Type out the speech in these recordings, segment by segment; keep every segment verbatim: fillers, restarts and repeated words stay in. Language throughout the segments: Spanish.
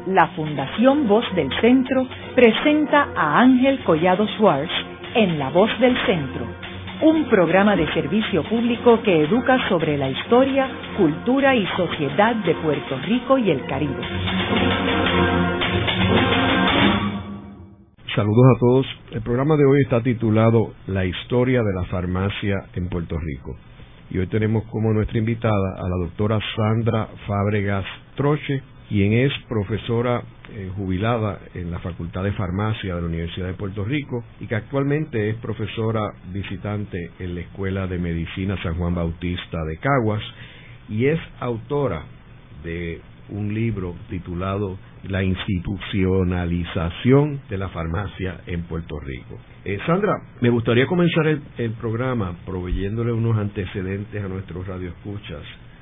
la Fundación Voz del Centro presenta a Ángel Collado Schwartz en La Voz del Centro, un programa de servicio público que educa sobre la historia, cultura y sociedad de Puerto Rico y el Caribe. Saludos a todos. El programa de hoy está titulado La historia de la farmacia en Puerto Rico. Y hoy tenemos como nuestra invitada a la doctora Sandra Fábregas Troche, quien es profesora eh, jubilada en la Facultad de Farmacia de la Universidad de Puerto Rico y que actualmente es profesora visitante en la Escuela de Medicina San Juan Bautista de Caguas y es autora de un libro titulado La institucionalización de la farmacia en Puerto Rico. Eh, Sandra, me gustaría comenzar el, el programa proveyéndole unos antecedentes a nuestros radioescuchas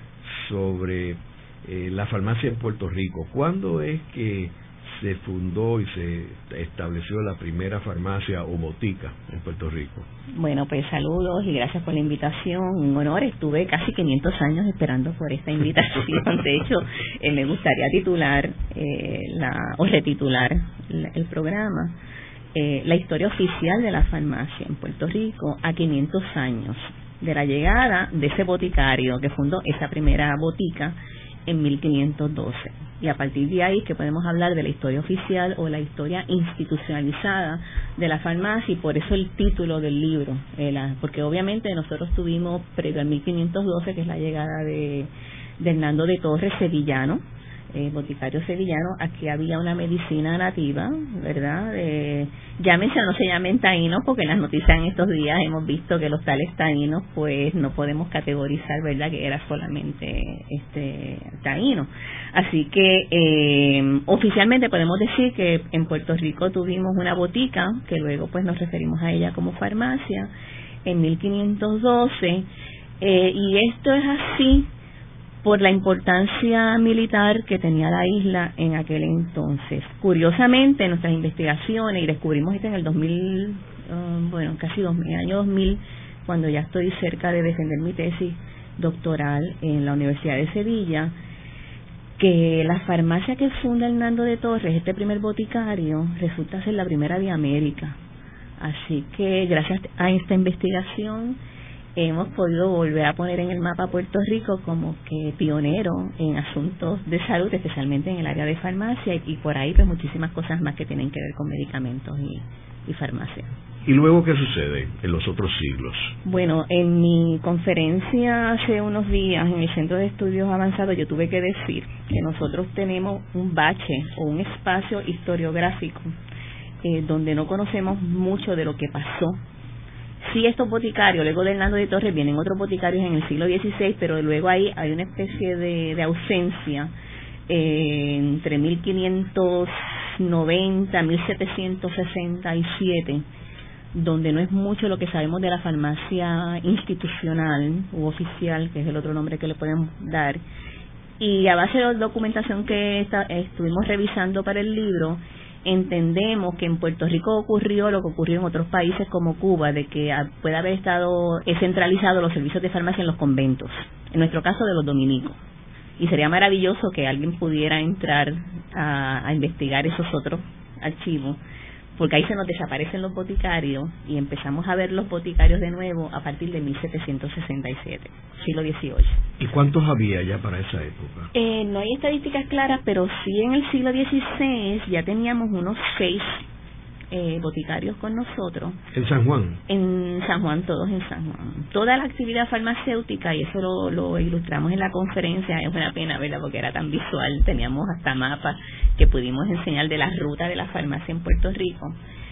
sobre eh, la farmacia en Puerto Rico. ¿Cuándo es que se fundó y se estableció la primera farmacia o botica en Puerto Rico? Bueno, pues saludos y gracias por la invitación. Un honor, estuve casi quinientos años esperando por esta invitación. De hecho, eh, me gustaría titular eh, la, o retitular la, el programa eh, La historia oficial de la farmacia en Puerto Rico a quinientos años de la llegada de ese boticario que fundó esa primera botica en mil quinientos doce. Y a partir de ahí que podemos hablar de la historia oficial o la historia institucionalizada de la farmacia, y por eso el título del libro, eh, la, porque obviamente nosotros tuvimos previo al mil quinientos doce, que es la llegada de, de Hernando de Torres, sevillano, eh, boticario sevillano. Aquí había una medicina nativa, ¿verdad? Eh, llámense o no se llamen taínos, porque en las noticias en estos días hemos visto que los tales taínos, pues no podemos categorizar, ¿verdad?, que era solamente este taíno. Así que eh, oficialmente podemos decir que en Puerto Rico tuvimos una botica, que luego pues nos referimos a ella como farmacia, en mil quinientos doce, eh, y esto es así por la importancia militar que tenía la isla en aquel entonces. Curiosamente, en nuestras investigaciones, y descubrimos esto en el dos mil, uh, bueno, casi dos mil, año dos mil, cuando ya estoy cerca de defender mi tesis doctoral en la Universidad de Sevilla, que la farmacia que funda Hernando de Torres, este primer boticario, resulta ser la primera de América. Así que gracias a esta investigación hemos podido volver a poner en el mapa Puerto Rico como que pionero en asuntos de salud, especialmente en el área de farmacia, y, y por ahí pues muchísimas cosas más que tienen que ver con medicamentos y, y farmacia. ¿Y luego qué sucede en los otros siglos? Bueno, en mi conferencia hace unos días en el Centro de Estudios Avanzados yo tuve que decir que nosotros tenemos un bache o un espacio historiográfico eh, donde no conocemos mucho de lo que pasó. Sí, estos boticarios, luego de Hernando de Torres vienen otros boticarios en el siglo dieciséis, pero luego ahí hay una especie de, de ausencia eh, entre mil quinientos noventa y mil setecientos sesenta y siete, donde no es mucho lo que sabemos de la farmacia institucional u oficial, que es el otro nombre que le podemos dar. Y a base de la documentación que está, estuvimos revisando para el libro, entendemos que en Puerto Rico ocurrió lo que ocurrió en otros países como Cuba, de que puede haber estado centralizado los servicios de farmacia en los conventos, en nuestro caso de los dominicos. Y sería maravilloso que alguien pudiera entrar a, a investigar esos otros archivos, porque ahí se nos desaparecen los boticarios y empezamos a ver los boticarios de nuevo a partir de mil setecientos sesenta y siete, siglo dieciocho. ¿Y cuántos había ya para esa época? Eh, no hay estadísticas claras, pero sí en el siglo dieciséis ya teníamos unos seis eh, boticarios con nosotros. ¿En San Juan? En San Juan, todos en San Juan. Toda la actividad farmacéutica, y eso lo, lo ilustramos en la conferencia, es una pena, ¿verdad?, porque era tan visual, teníamos hasta mapas que pudimos enseñar de la ruta de la farmacia en Puerto Rico.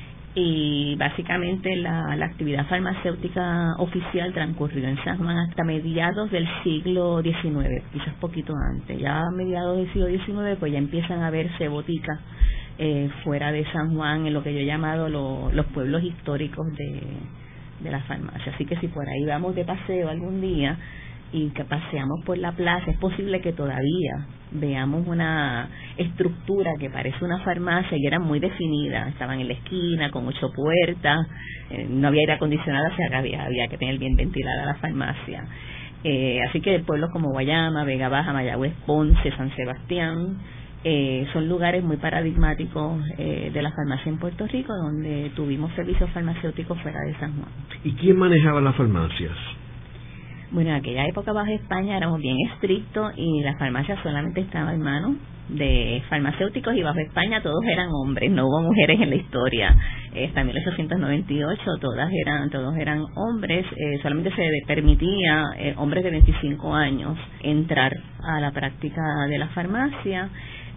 Y básicamente la, la actividad farmacéutica oficial transcurrió en San Juan hasta mediados del siglo diecinueve, quizás poquito antes. Ya a mediados del siglo diecinueve pues ya empiezan a verse boticas eh, fuera de San Juan, en lo que yo he llamado lo, los pueblos históricos de, de la farmacia. Así que si por ahí vamos de paseo algún día y que paseamos por la plaza, es posible que todavía veamos una estructura que parece una farmacia y era muy definida. Estaban en la esquina con ocho puertas, eh, no había aire acondicionado, o sea que había, había que tener bien ventilada la farmacia. Eh, así que pueblos como Guayama, Vega Baja, Mayagüez, Ponce, San Sebastián, Eh, son lugares muy paradigmáticos eh, de la farmacia en Puerto Rico, donde tuvimos servicios farmacéuticos fuera de San Juan. ¿Y quién manejaba las farmacias? Bueno, en aquella época bajo España éramos bien estrictos y las farmacias solamente estaban en manos de farmacéuticos, y bajo España todos eran hombres, no hubo mujeres en la historia. Eh, hasta mil ochocientos noventa y ocho todas eran, todos eran hombres, eh, solamente se permitía eh, hombres de veinticinco años entrar a la práctica de la farmacia,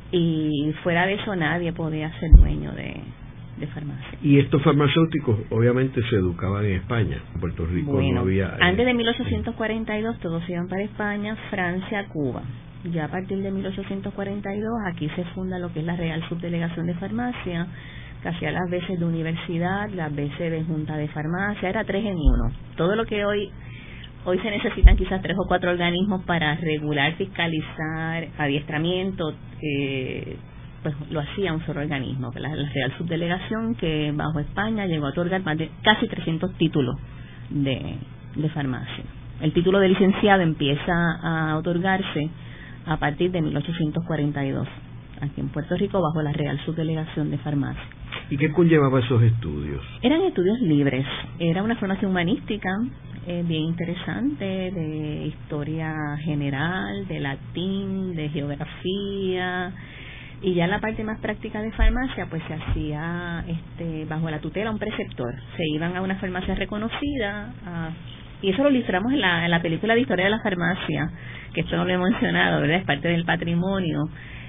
y fuera de eso nadie podía ser dueño de, de farmacia. Y estos farmacéuticos obviamente se educaban en España, en Puerto Rico bueno, no había... Eh, antes de mil ochocientos cuarenta y dos todos iban para España, Francia, Cuba. Ya a partir de mil ochocientos cuarenta y dos aquí se funda lo que es la Real Subdelegación de Farmacia, que hacía las veces de universidad, las veces de junta de farmacia, era tres en uno. Todo lo que hoy hoy se necesitan quizás tres o cuatro organismos para regular, fiscalizar, adiestramiento, eh, pues lo hacía un solo organismo, la, la Real Subdelegación, que bajo España llegó a otorgar más de casi trescientos títulos de, de farmacia. El título de licenciado empieza a otorgarse a partir de mil ochocientos cuarenta y dos, aquí en Puerto Rico, bajo la Real Subdelegación de Farmacia. ¿Y qué conllevaba esos estudios? Eran estudios libres, era una formación humanística eh, bien interesante, de historia general, de latín, de geografía, y ya la parte más práctica de farmacia pues se hacía este, bajo la tutela un preceptor. Se iban a una farmacia reconocida, a y eso lo ilustramos en la, en la película de historia de la farmacia, que esto no lo he mencionado, ¿verdad? Es parte del patrimonio,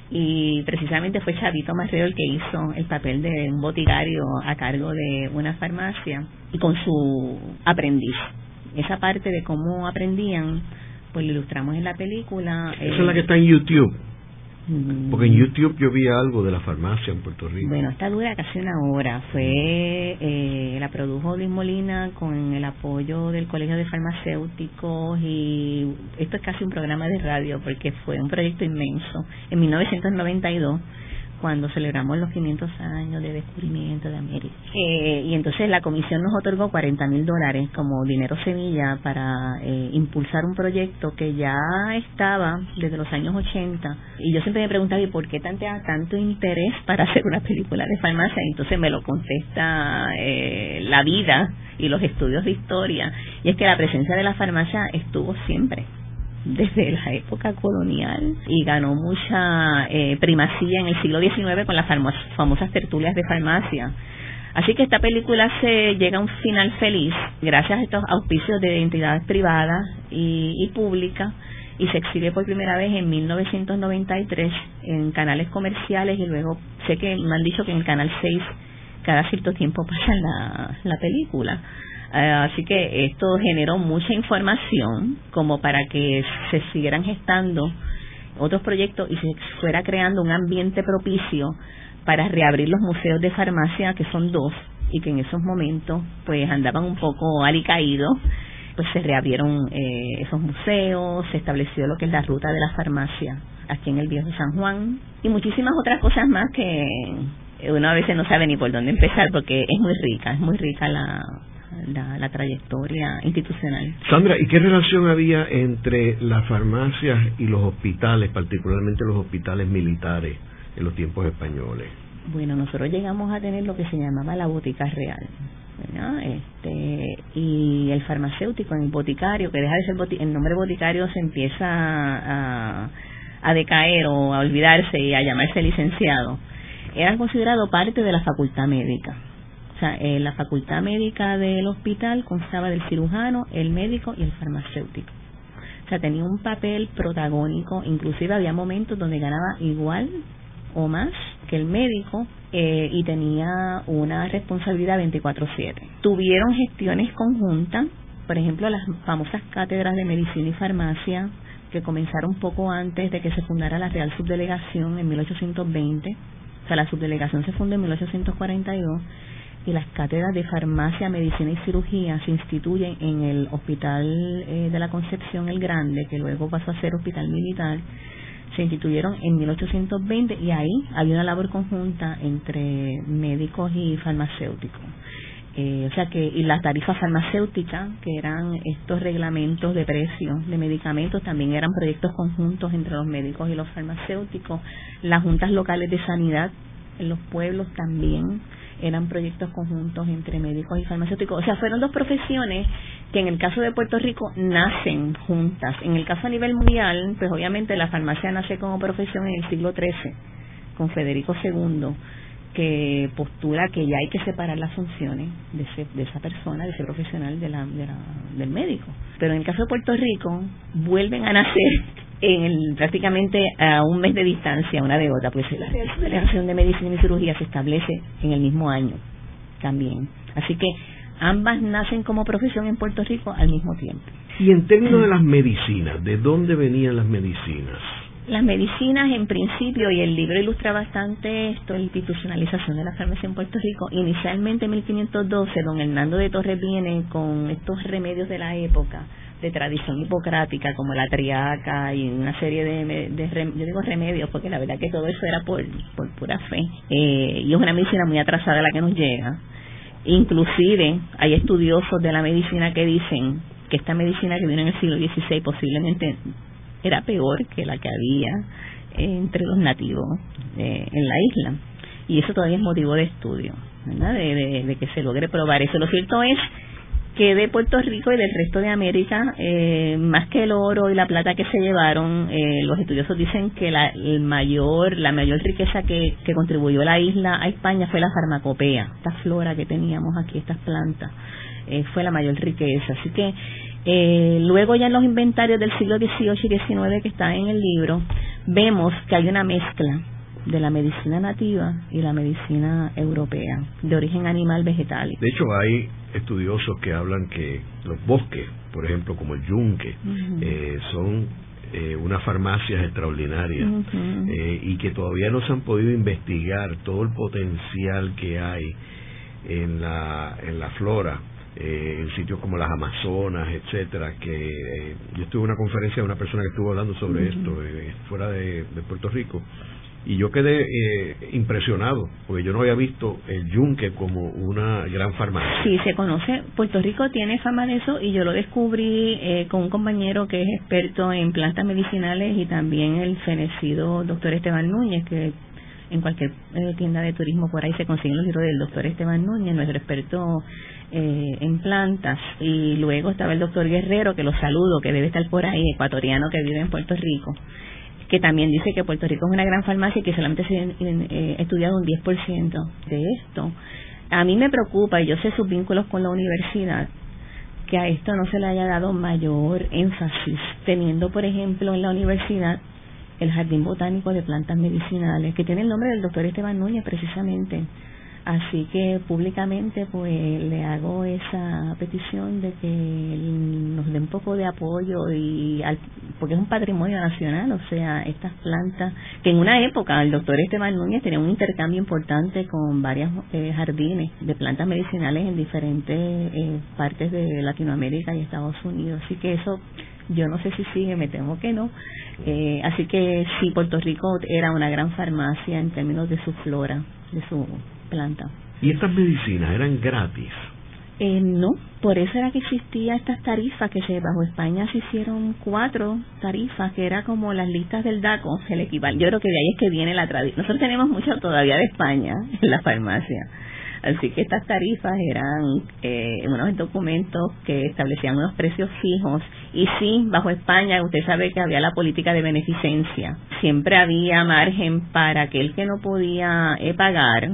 y precisamente fue Chavito Marrero el que hizo el papel de un boticario a cargo de una farmacia, y con su aprendiz. Esa parte de cómo aprendían, pues lo ilustramos en la película. Esa eh, es la que está en YouTube. Porque en YouTube yo vi algo de la farmacia en Puerto Rico. Bueno, esta dura casi una hora. Fue eh, la produjo Luis Molina con el apoyo del Colegio de Farmacéuticos, y esto es casi un programa de radio porque fue un proyecto inmenso. En mil novecientos noventa y dos, cuando celebramos los quinientos años de descubrimiento de América. Eh, y entonces la comisión nos otorgó cuarenta mil dólares como dinero semilla para eh, impulsar un proyecto que ya estaba desde los años ochenta. Y yo siempre me preguntaba, ¿y por qué tanto, tanto interés para hacer una película de farmacia? Y entonces me lo contesta eh, la vida y los estudios de historia. Y es que la presencia de la farmacia estuvo siempre, desde la época colonial, y ganó mucha eh, primacía en el siglo diecinueve con las famosas tertulias de farmacia. Así que esta película se llega a un final feliz gracias a estos auspicios de entidades privadas y, y públicas, y se exhibe por primera vez en mil novecientos noventa y tres en canales comerciales, y luego sé que me han dicho que en el Canal seis cada cierto tiempo pasa la, la película. Uh, así que esto generó mucha información como para que se siguieran gestando otros proyectos y se fuera creando un ambiente propicio para reabrir los museos de farmacia, que son dos, y que en esos momentos pues andaban un poco alicaídos. Pues se reabrieron eh, esos museos, se estableció lo que es la ruta de la farmacia aquí en el Viejo San Juan, y muchísimas otras cosas más que uno a veces no sabe ni por dónde empezar, porque es muy rica, es muy rica la La, la trayectoria institucional. Sandra, ¿y qué relación había entre las farmacias y los hospitales, particularmente los hospitales militares en los tiempos españoles? Bueno, nosotros llegamos a tener lo que se llamaba la botica real, ¿verdad? Este, y el farmacéutico, en el boticario, que deja de ser boticario, el nombre boticario se empieza a, a decaer o a olvidarse y a llamarse licenciado. Eran considerados parte de la facultad médica. O sea, eh, la facultad médica del hospital constaba del cirujano, el médico y el farmacéutico. O sea, tenía un papel protagónico, inclusive había momentos donde ganaba igual o más que el médico, eh, y tenía una responsabilidad veinticuatro siete. Tuvieron gestiones conjuntas, por ejemplo, las famosas cátedras de medicina y farmacia, que comenzaron poco antes de que se fundara la Real Subdelegación en mil ochocientos veinte. O sea, la subdelegación se fundó en mil ochocientos cuarenta y dos, y las cátedras de farmacia, medicina y cirugía se instituyen en el Hospital eh, de la Concepción el Grande, que luego pasó a ser Hospital Militar. Se instituyeron en mil ochocientos veinte, y ahí había una labor conjunta entre médicos y farmacéuticos. Eh, o sea que, y la tarifa farmacéutica, que eran estos reglamentos de precios de medicamentos, también eran proyectos conjuntos entre los médicos y los farmacéuticos. Las juntas locales de sanidad en los pueblos también eran proyectos conjuntos entre médicos y farmacéuticos. O sea, fueron dos profesiones que en el caso de Puerto Rico nacen juntas. En el caso a nivel mundial, pues obviamente la farmacia nace como profesión en el siglo trece, con Federico segundo, que postula que ya hay que separar las funciones de, ese, de esa persona, de ese profesional de la, de la, del médico. Pero en el caso de Puerto Rico, vuelven a nacer en el, prácticamente a un mes de distancia una de otra, pues la Delegación de Medicina y Cirugía se establece en el mismo año también. Así que ambas nacen como profesión en Puerto Rico al mismo tiempo. Y en términos de las medicinas, ¿de dónde venían las medicinas? Las medicinas, en principio, y el libro ilustra bastante esto, la institucionalización de la farmacia en Puerto Rico. Inicialmente, en mil quinientos doce, don Hernando de Torres viene con estos remedios de la época, de tradición hipocrática, como la triaca y una serie de, de rem, yo digo remedios, porque la verdad que todo eso era por, por pura fe. Eh, y es una medicina muy atrasada la que nos llega. Inclusive, hay estudiosos de la medicina que dicen que esta medicina que vino en el siglo dieciséis posiblemente era peor que la que había entre los nativos eh, en la isla, y eso todavía es motivo de estudio, ¿verdad? De, de, de que se logre probar eso. Lo cierto es que de Puerto Rico y del resto de América, eh, más que el oro y la plata que se llevaron, eh, los estudiosos dicen que la el mayor la mayor riqueza que, que contribuyó la isla a España fue la farmacopea, esta flora que teníamos aquí, estas plantas, eh, fue la mayor riqueza. Así que Eh, luego ya en los inventarios del siglo dieciocho y diecinueve que están en el libro, vemos que hay una mezcla de la medicina nativa y la medicina europea, de origen animal vegetal. De hecho, hay estudiosos que hablan que los bosques, por ejemplo, como el yunque, uh-huh. eh, son eh, unas farmacias extraordinarias, uh-huh. eh, y que todavía no se han podido investigar todo el potencial que hay en la, en la flora. Eh, en sitios como las Amazonas, etcétera, que eh, yo estuve en una conferencia de una persona que estuvo hablando sobre uh-huh. esto eh, fuera de, de Puerto Rico, y yo quedé eh, impresionado, porque yo no había visto el yunque como una gran farmacia. Sí, se conoce, Puerto Rico tiene fama de eso, y yo lo descubrí eh, con un compañero que es experto en plantas medicinales, y también el fenecido doctor Esteban Núñez, que en cualquier eh, tienda de turismo por ahí se consiguen los libros del doctor Esteban Núñez, nuestro experto eh, en plantas. Y luego estaba el doctor Guerrero, que lo saludo, que debe estar por ahí, ecuatoriano, que vive en Puerto Rico, que también dice que Puerto Rico es una gran farmacia y que solamente se ha eh, estudiado un diez por ciento de esto. A mí me preocupa, y yo sé sus vínculos con la universidad, que a esto no se le haya dado mayor énfasis, teniendo, por ejemplo, en la universidad el Jardín Botánico de Plantas Medicinales, que tiene el nombre del doctor Esteban Núñez precisamente. Así que públicamente pues le hago esa petición de que nos dé un poco de apoyo, y al, porque es un patrimonio nacional, o sea, estas plantas, que en una época el doctor Esteban Núñez tenía un intercambio importante con varios eh, jardines de plantas medicinales en diferentes eh, partes de Latinoamérica y Estados Unidos. Así que eso, yo no sé si sigue, me temo que no. Eh, así que sí, Puerto Rico era una gran farmacia en términos de su flora, de su planta. ¿Y estas medicinas eran gratis? Eh, no, por eso era que existía estas tarifas, que se bajo España se hicieron cuatro tarifas, que era como las listas del DACO, el equivalente. Yo creo que de ahí es que viene la tradición. Nosotros tenemos mucho todavía de España en la farmacia. Así que estas tarifas eran eh, unos documentos que establecían unos precios fijos. Y sí, bajo España, usted sabe que había la política de beneficencia. Siempre había margen para aquel que no podía eh, pagar,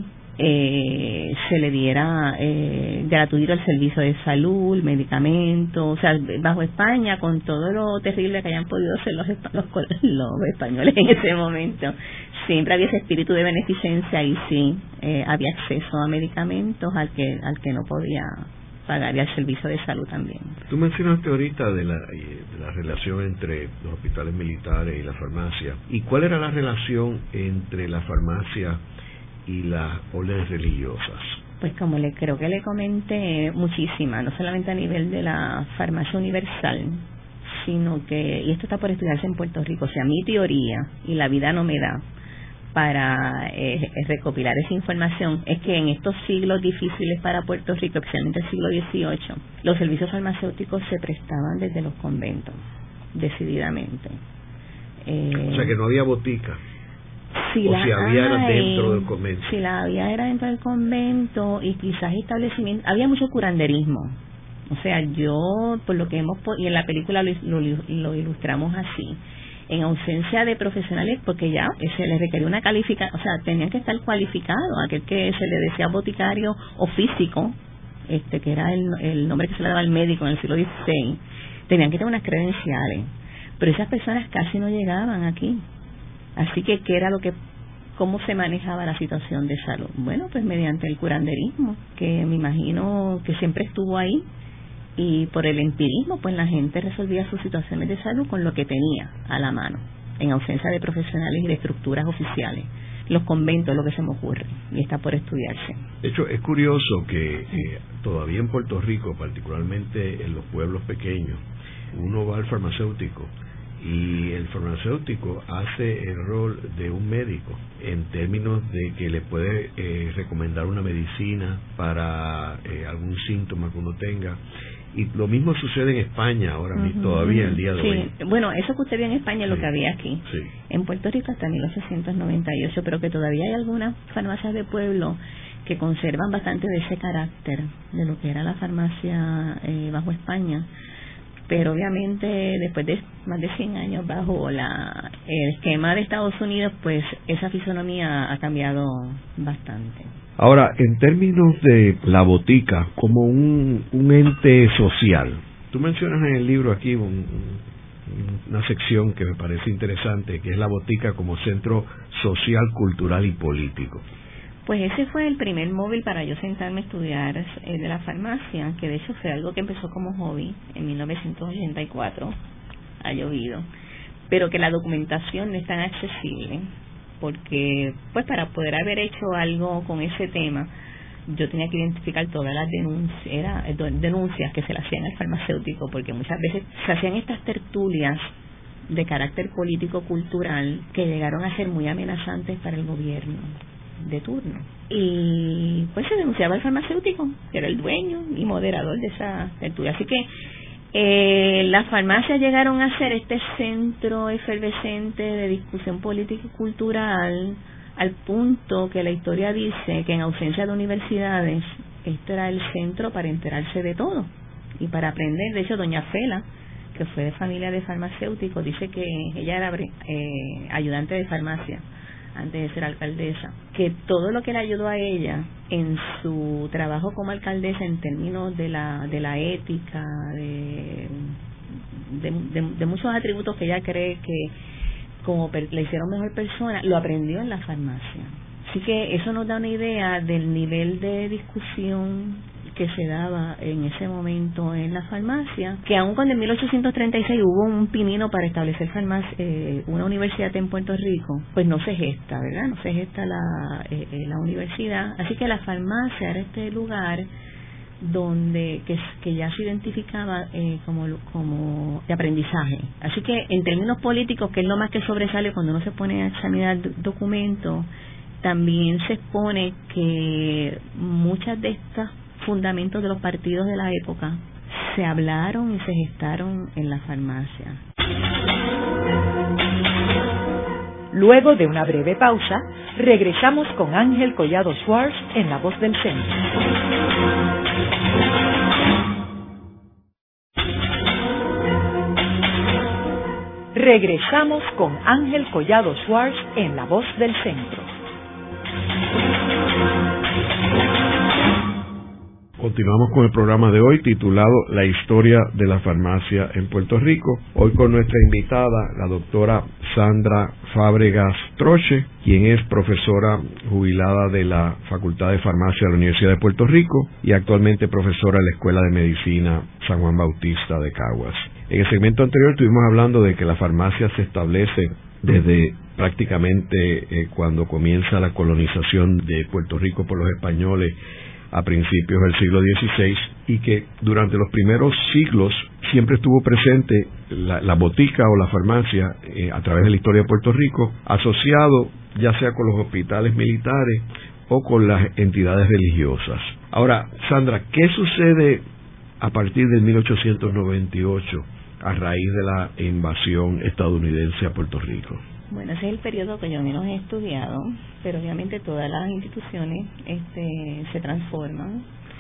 eh, se le diera eh, gratuito el servicio de salud, medicamentos. O sea, bajo España, con todo lo terrible que hayan podido ser los, los, los españoles en ese momento, siempre había ese espíritu de beneficencia, y sí, eh, había acceso a medicamentos al que al que no podía pagar, y al servicio de salud también. Tú mencionaste ahorita de la, de la relación entre los hospitales militares y la farmacia. ¿Y cuál era la relación entre la farmacia y las órdenes religiosas? Pues como le creo que le comenté, muchísima, no solamente a nivel de la farmacia universal, sino que, y esto está por estudiarse en Puerto Rico, o sea, mi teoría, y la vida no me da para eh, recopilar esa información es que en estos siglos difíciles para Puerto Rico, especialmente el siglo dieciocho, los servicios farmacéuticos se prestaban desde los conventos, decididamente. Eh, o sea que no había botica. Si o la si había era hay, dentro del convento. Si la había era dentro del convento y quizás establecimiento, había mucho curanderismo. O sea, yo, por lo que hemos, y en la película lo, lo, lo ilustramos así, en ausencia de profesionales, porque ya se les requería una calificación, o sea, tenían que estar cualificados, aquel que se le decía boticario o físico, este que era el, el nombre que se le daba al médico en el siglo dieciséis, tenían que tener unas credenciales, pero esas personas casi no llegaban aquí. Así que, ¿qué era lo que, cómo se manejaba la situación de salud? Bueno, pues mediante el curanderismo, que me imagino que siempre estuvo ahí, y por el empirismo, pues la gente resolvía sus situaciones de salud con lo que tenía a la mano, en ausencia de profesionales y de estructuras oficiales. Los conventos, lo que se me ocurre, y está por estudiarse. De hecho, es curioso que eh, todavía en Puerto Rico, particularmente en los pueblos pequeños, uno va al farmacéutico y el farmacéutico hace el rol de un médico en términos de que le puede eh, recomendar una medicina para eh, algún síntoma que uno tenga. Y lo mismo sucede en España ahora mismo, uh-huh, todavía el día de sí. hoy. Bueno, eso que usted vio en España es sí. lo que había aquí. Sí. En Puerto Rico hasta mil ochocientos noventa y ocho, pero que todavía hay algunas farmacias de pueblo que conservan bastante de ese carácter, de lo que era la farmacia eh, bajo España. Pero obviamente después de más de cien años bajo la el esquema de Estados Unidos, pues esa fisonomía ha cambiado bastante. Ahora, en términos de la botica como un, un ente social, tú mencionas en el libro aquí un, un, una sección que me parece interesante, que es la botica como centro social, cultural y político. Pues ese fue el primer móvil para yo sentarme a estudiar eh, de la farmacia, que de hecho fue algo que empezó como hobby en mil novecientos ochenta y cuatro, ha llovido, pero que la documentación no es tan accesible, porque pues para poder haber hecho algo con ese tema, yo tenía que identificar todas las denuncias, era, denuncias que se le hacían al farmacéutico, porque muchas veces se hacían estas tertulias de carácter político-cultural que llegaron a ser muy amenazantes para el gobierno de turno, y pues se denunciaba al farmacéutico, que era el dueño y moderador de esa tertulia. Así que eh, las farmacias llegaron a ser este centro efervescente de discusión política y cultural, al punto que la historia dice que en ausencia de universidades este era el centro para enterarse de todo y para aprender. De hecho, doña Fela, que fue de familia de farmacéuticos, dice que ella era eh, ayudante de farmacia antes de ser alcaldesa, que todo lo que le ayudó a ella en su trabajo como alcaldesa en términos de la de la ética, de de, de, de muchos atributos que ella cree que como per, le hicieron mejor persona, lo aprendió en la farmacia. Así que eso nos da una idea del nivel de discusión que se daba en ese momento en la farmacia, que aun cuando en mil ochocientos treinta y seis hubo un pinino para establecer farmacia, eh, una universidad en Puerto Rico, pues no se gesta, ¿verdad? No se gesta la, eh, eh, la universidad. Así que la farmacia era este lugar donde que, que ya se identificaba eh, como como de aprendizaje. Así que en términos políticos, que es lo más que sobresale cuando uno se pone a examinar documentos, también se expone que muchas de estas fundamentos de los partidos de la época se hablaron y se gestaron en la farmacia. Luego de una breve pausa, regresamos con Ángel Collado Schwartz en La Voz del Centro. Regresamos con Ángel Collado Schwartz en La Voz del Centro. Continuamos con el programa de hoy titulado La historia de la farmacia en Puerto Rico. Hoy con nuestra invitada, la doctora Sandra Fábregas Troche, quien es profesora jubilada de la Facultad de Farmacia de la Universidad de Puerto Rico y actualmente profesora en la Escuela de Medicina San Juan Bautista de Caguas. En el segmento anterior estuvimos hablando de que la farmacia se establece desde prácticamente eh, cuando comienza la colonización de Puerto Rico por los españoles a principios del siglo dieciséis, y que durante los primeros siglos siempre estuvo presente la, la botica o la farmacia eh, a través de la historia de Puerto Rico, asociado ya sea con los hospitales militares o con las entidades religiosas. Ahora, Sandra, ¿qué sucede a partir de mil ochocientos noventa y ocho a raíz de la invasión estadounidense a Puerto Rico? Bueno, ese es el periodo que yo menos he estudiado, pero obviamente todas las instituciones este, se transforman.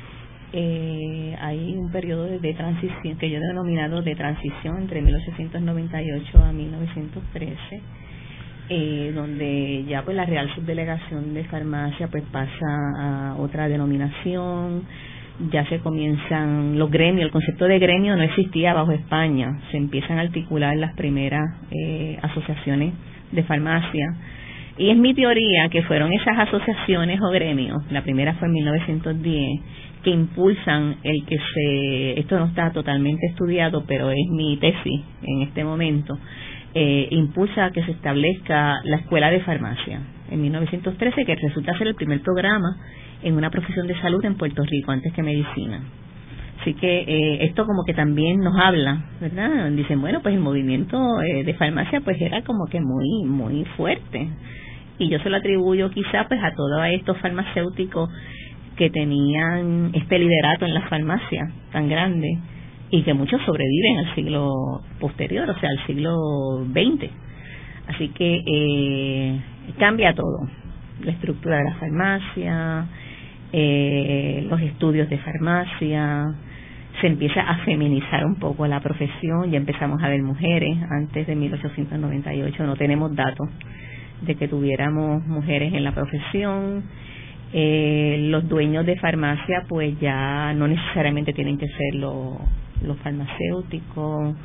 Eh, hay un periodo de, de transición que yo he denominado de transición entre mil ochocientos noventa y ocho a mil novecientos trece, eh, donde ya pues la Real Subdelegación de Farmacia pues pasa a otra denominación. Ya se comienzan los gremios, el concepto de gremio no existía bajo España, se empiezan a articular las primeras eh, asociaciones de farmacia, y es mi teoría que fueron esas asociaciones o gremios, la primera fue en mil novecientos diez, que impulsan el que se, esto no está totalmente estudiado, pero es mi tesis en este momento, eh, impulsa que se establezca la Escuela de Farmacia en mil novecientos trece, que resulta ser el primer programa en una profesión de salud en Puerto Rico antes que medicina. Así que eh, esto como que también nos habla, ¿verdad? Dicen, bueno, pues el movimiento eh, de farmacia pues era como que muy muy fuerte, y yo se lo atribuyo quizá pues a todos estos farmacéuticos que tenían este liderato en la farmacia tan grande, y que muchos sobreviven al siglo posterior, o sea, al siglo veinte. Así que eh, cambia todo, la estructura de la farmacia, eh, los estudios de farmacia, se empieza a feminizar un poco la profesión, ya empezamos a ver mujeres. Antes de mil ochocientos noventa y ocho no tenemos datos de que tuviéramos mujeres en la profesión. Eh, los dueños de farmacia pues ya no necesariamente tienen que ser los, los farmacéuticos.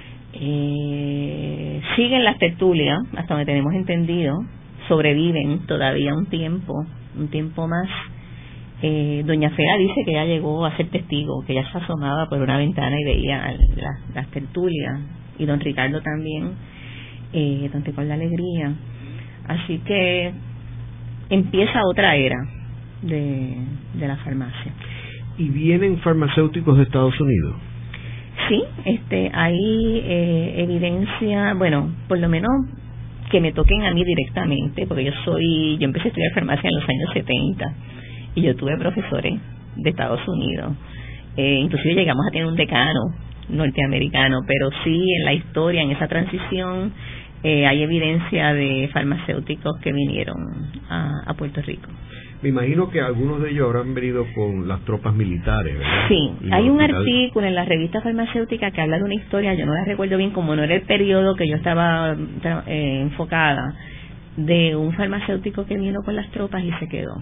Eh, siguen las tertulias, hasta donde tenemos entendido, sobreviven todavía un tiempo, un tiempo más. Eh, Doña Fea dice que ella llegó a ser testigo, que ella se asomaba por una ventana y veía las, las tertulias, y don Ricardo también, eh, don Ricardo de Alegría. Así que empieza otra era de, de la farmacia. ¿Y vienen farmacéuticos de Estados Unidos? Sí, este, hay eh, evidencia, bueno, por lo menos que me toquen a mí directamente, porque yo soy, yo empecé a estudiar farmacia en los años setenta, y yo tuve profesores de Estados Unidos, eh, inclusive llegamos a tener un decano norteamericano, pero sí en la historia, en esa transición, eh, hay evidencia de farmacéuticos que vinieron a, a Puerto Rico. Me imagino que algunos de ellos habrán venido con las tropas militares, ¿verdad? Sí, y hay un hospitales. artículo en la revista farmacéutica que habla de una historia, yo no la recuerdo bien, como no era el periodo que yo estaba eh, enfocada, de un farmacéutico que vino con las tropas y se quedó.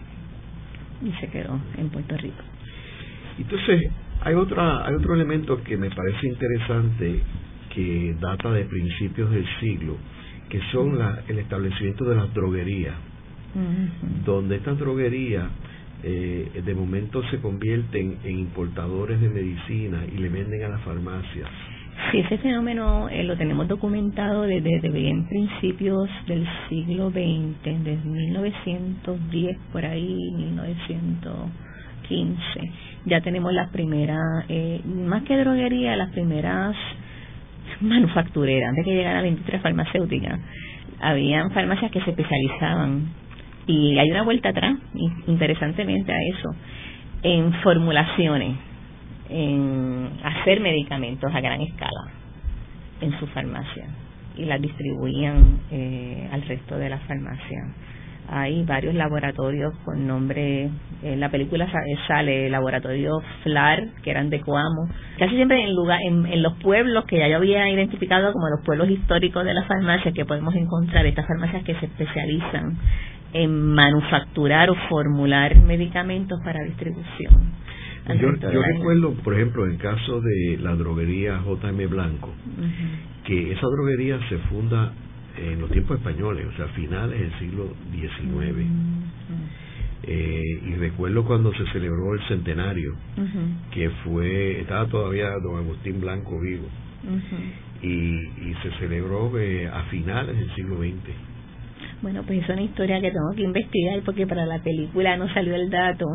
Y se quedó en Puerto Rico. Entonces, hay otra, hay otro elemento que me parece interesante, que data de principios del siglo, que son la, el establecimiento de las droguerías, uh-huh. donde estas droguerías eh, de momento se convierten en importadores de medicina y le venden a las farmacias. Sí, ese fenómeno eh, lo tenemos documentado desde, desde bien principios del siglo veinte, desde mil novecientos diez por ahí, mil novecientos quince. Ya tenemos las primeras, eh, más que droguería, las primeras manufactureras. Antes que llegara la industria farmacéutica, habían farmacias que se especializaban, y hay una vuelta atrás, interesantemente a eso, en formulaciones, en hacer medicamentos a gran escala en su farmacia, y las distribuían eh, al resto de las farmacias. Hay varios laboratorios con nombre, en la película sale el laboratorio F L A R, que eran de Coamo, casi siempre en, lugar, en, en los pueblos que ya yo había identificado como los pueblos históricos de la farmacia, que podemos encontrar estas farmacias que se especializan en manufacturar o formular medicamentos para distribución. Yo, yo recuerdo, por ejemplo, el caso de la droguería J M Blanco, uh-huh. que esa droguería se funda en los tiempos españoles, o sea, finales del siglo diecinueve. Uh-huh. Eh, y recuerdo cuando se celebró el centenario, uh-huh. que fue, estaba todavía don Agustín Blanco vivo, uh-huh. y, y se celebró eh, a finales del siglo veinte. Bueno, pues es una historia que tengo que investigar porque para la película no salió el dato,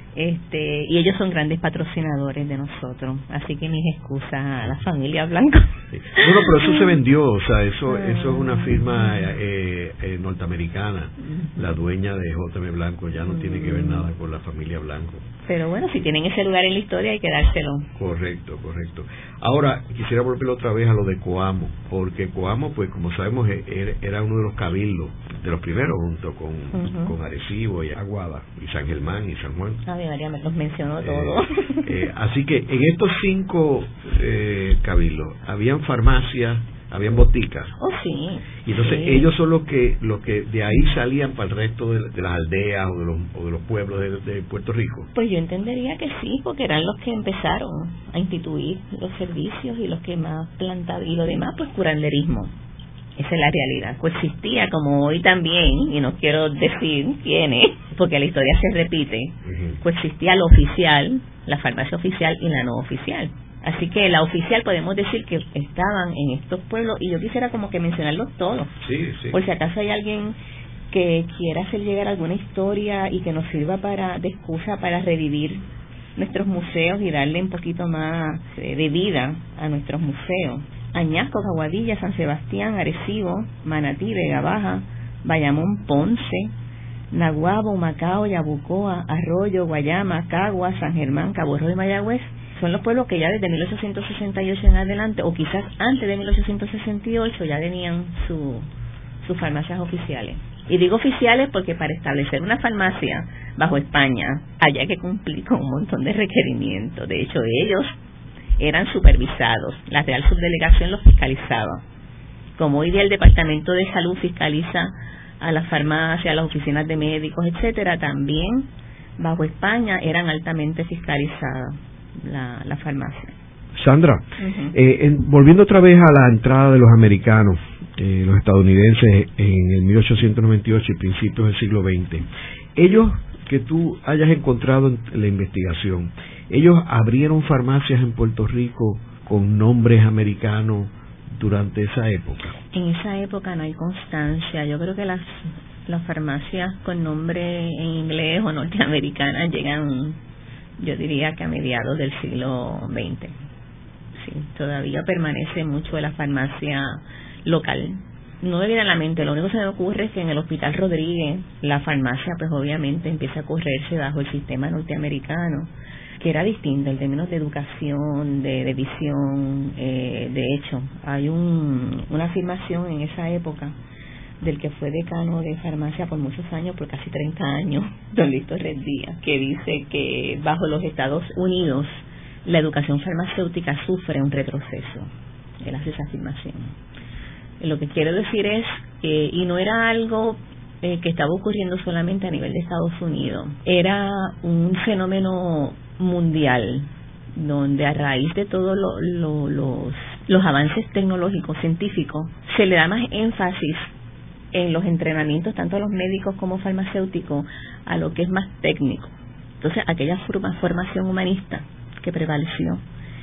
este y ellos son grandes patrocinadores de nosotros, así que mis excusas a la familia Blanco. Sí. Bueno, pero eso se vendió, o sea, eso eso es una firma eh, eh, norteamericana, la dueña de J M Blanco ya no tiene que ver nada con la familia Blanco. Pero bueno, si tienen ese lugar en la historia hay que dárselo. Correcto, correcto. Ahora, quisiera volver otra vez a lo de Coamo, porque Coamo, pues como sabemos, era uno de los cabildos, de los primeros, junto con, uh-huh. con Arecibo y Aguada, y San Germán y San Juan. Ay, María, me los mencionó eh, todos. Eh, así que en estos cinco eh, cabildos, habían farmacias, habían boticas. Oh, sí. Y entonces sí. ellos son los que los que de ahí salían para el resto de, de las aldeas o de los, o de los pueblos de, de Puerto Rico. Pues yo entendería que sí, porque eran los que empezaron a instituir los servicios y los que más plantaban, y lo demás pues curanderismo. Esa es la realidad. Coexistía como hoy también, y no quiero decir quién es, porque la historia se repite, uh-huh. coexistía lo oficial, la farmacia oficial y la no oficial. Así que la oficial podemos decir que estaban en estos pueblos, y yo quisiera como que mencionarlos todos. Sí, sí. Por si acaso hay alguien que quiera hacer llegar alguna historia y que nos sirva para de excusa para revivir nuestros museos y darle un poquito más de vida a nuestros museos. Añasco, Caguadilla, San Sebastián, Arecibo, Manatí, Vega Baja, Bayamón, Ponce, Naguabo, Macao, Yabucoa, Arroyo, Guayama, Cagua, San Germán, Cabo Rojo y Mayagüez son los pueblos que ya desde mil ochocientos sesenta y ocho en adelante, o quizás antes de mil ochocientos sesenta y ocho, ya tenían su, sus farmacias oficiales. Y digo oficiales porque para establecer una farmacia bajo España había que cumplir con un montón de requerimientos. De hecho, ellos eran supervisados, la Real Subdelegación los fiscalizaba. Como hoy día el Departamento de Salud fiscaliza a las farmacias, a las oficinas de médicos, etcétera, también bajo España eran altamente fiscalizadas la, la farmacia. Sandra, uh-huh. eh, en, volviendo otra vez a la entrada de los americanos, eh, los estadounidenses en el mil ochocientos noventa y ocho y principios del siglo veinte, ellos que tú hayas encontrado en la investigación, ellos abrieron farmacias en Puerto Rico con nombres americanos durante esa época. En esa época no hay constancia. Yo creo que las las farmacias con nombre en inglés o norteamericanas llegan, yo diría que a mediados del siglo veinte. Sí, todavía permanece mucho de la farmacia local. No me viene a la mente, lo único que se me ocurre es que en el Hospital Rodríguez la farmacia pues obviamente empieza a correrse bajo el sistema norteamericano, que era distinto en términos de educación, de, de visión. Eh, de hecho, hay un, una afirmación en esa época del que fue decano de farmacia por muchos años, por casi treinta años, don Luis Torres Díaz, que dice que bajo los Estados Unidos la educación farmacéutica sufre un retroceso. Él hace esa afirmación. Lo que quiero decir es que, y no era algo eh, que estaba ocurriendo solamente a nivel de Estados Unidos, era un fenómeno mundial, donde a raíz de todos lo, lo, los, los avances tecnológicos, científicos, se le da más énfasis en los entrenamientos, tanto a los médicos como farmacéuticos, a lo que es más técnico. Entonces, aquella forma, formación humanista que prevaleció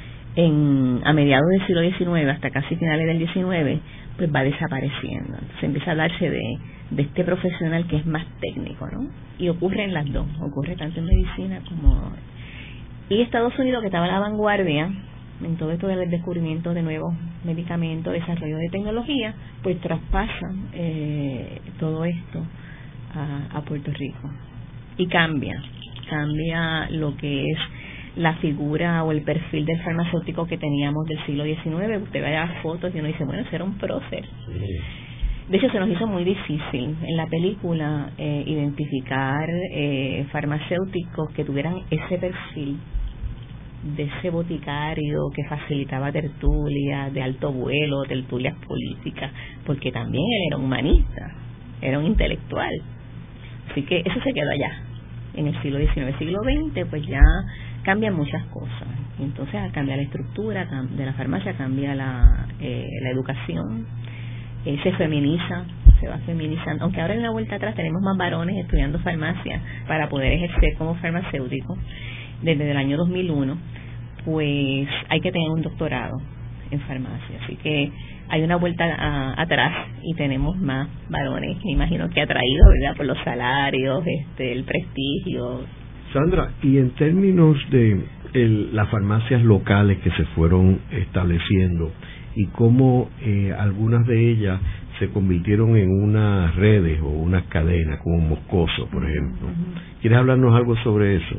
en a mediados del siglo diecinueve hasta casi finales del diecinueve, pues va desapareciendo. Entonces empieza a hablarse de, de este profesional que es más técnico, ¿no? Y ocurre en las dos, ocurre tanto en medicina como... Y Estados Unidos, que estaba a la vanguardia en todo esto del descubrimiento de nuevos medicamentos, desarrollo de tecnología, pues traspasa eh, todo esto a, a Puerto Rico. Y cambia, cambia lo que es la figura o el perfil del farmacéutico que teníamos del siglo diecinueve. Usted ve las fotos y uno dice, bueno, ese era un prócer. Sí. De hecho, se nos hizo muy difícil en la película eh, identificar eh, farmacéuticos que tuvieran ese perfil de ese boticario que facilitaba tertulias de alto vuelo, tertulias políticas, porque también él era un humanista, era un intelectual. Así que eso se quedó allá, en el siglo diecinueve. Siglo veinte, pues ya cambian muchas cosas. Entonces, al cambiar la estructura de la farmacia, cambia la, eh, la educación, eh, se feminiza, se va feminizando. Aunque ahora en la vuelta atrás tenemos más varones estudiando farmacia para poder ejercer como farmacéutico. Desde el año dos mil uno, pues hay que tener un doctorado en farmacia. Así que hay una vuelta a, atrás y tenemos más varones, me imagino que atraídos, ¿verdad?, por los salarios, este, el prestigio. Sandra, y en términos de el, las farmacias locales que se fueron estableciendo y cómo eh, algunas de ellas se convirtieron en unas redes o unas cadenas, como Moscoso, por ejemplo. Uh-huh. ¿Quieres hablarnos algo sobre eso?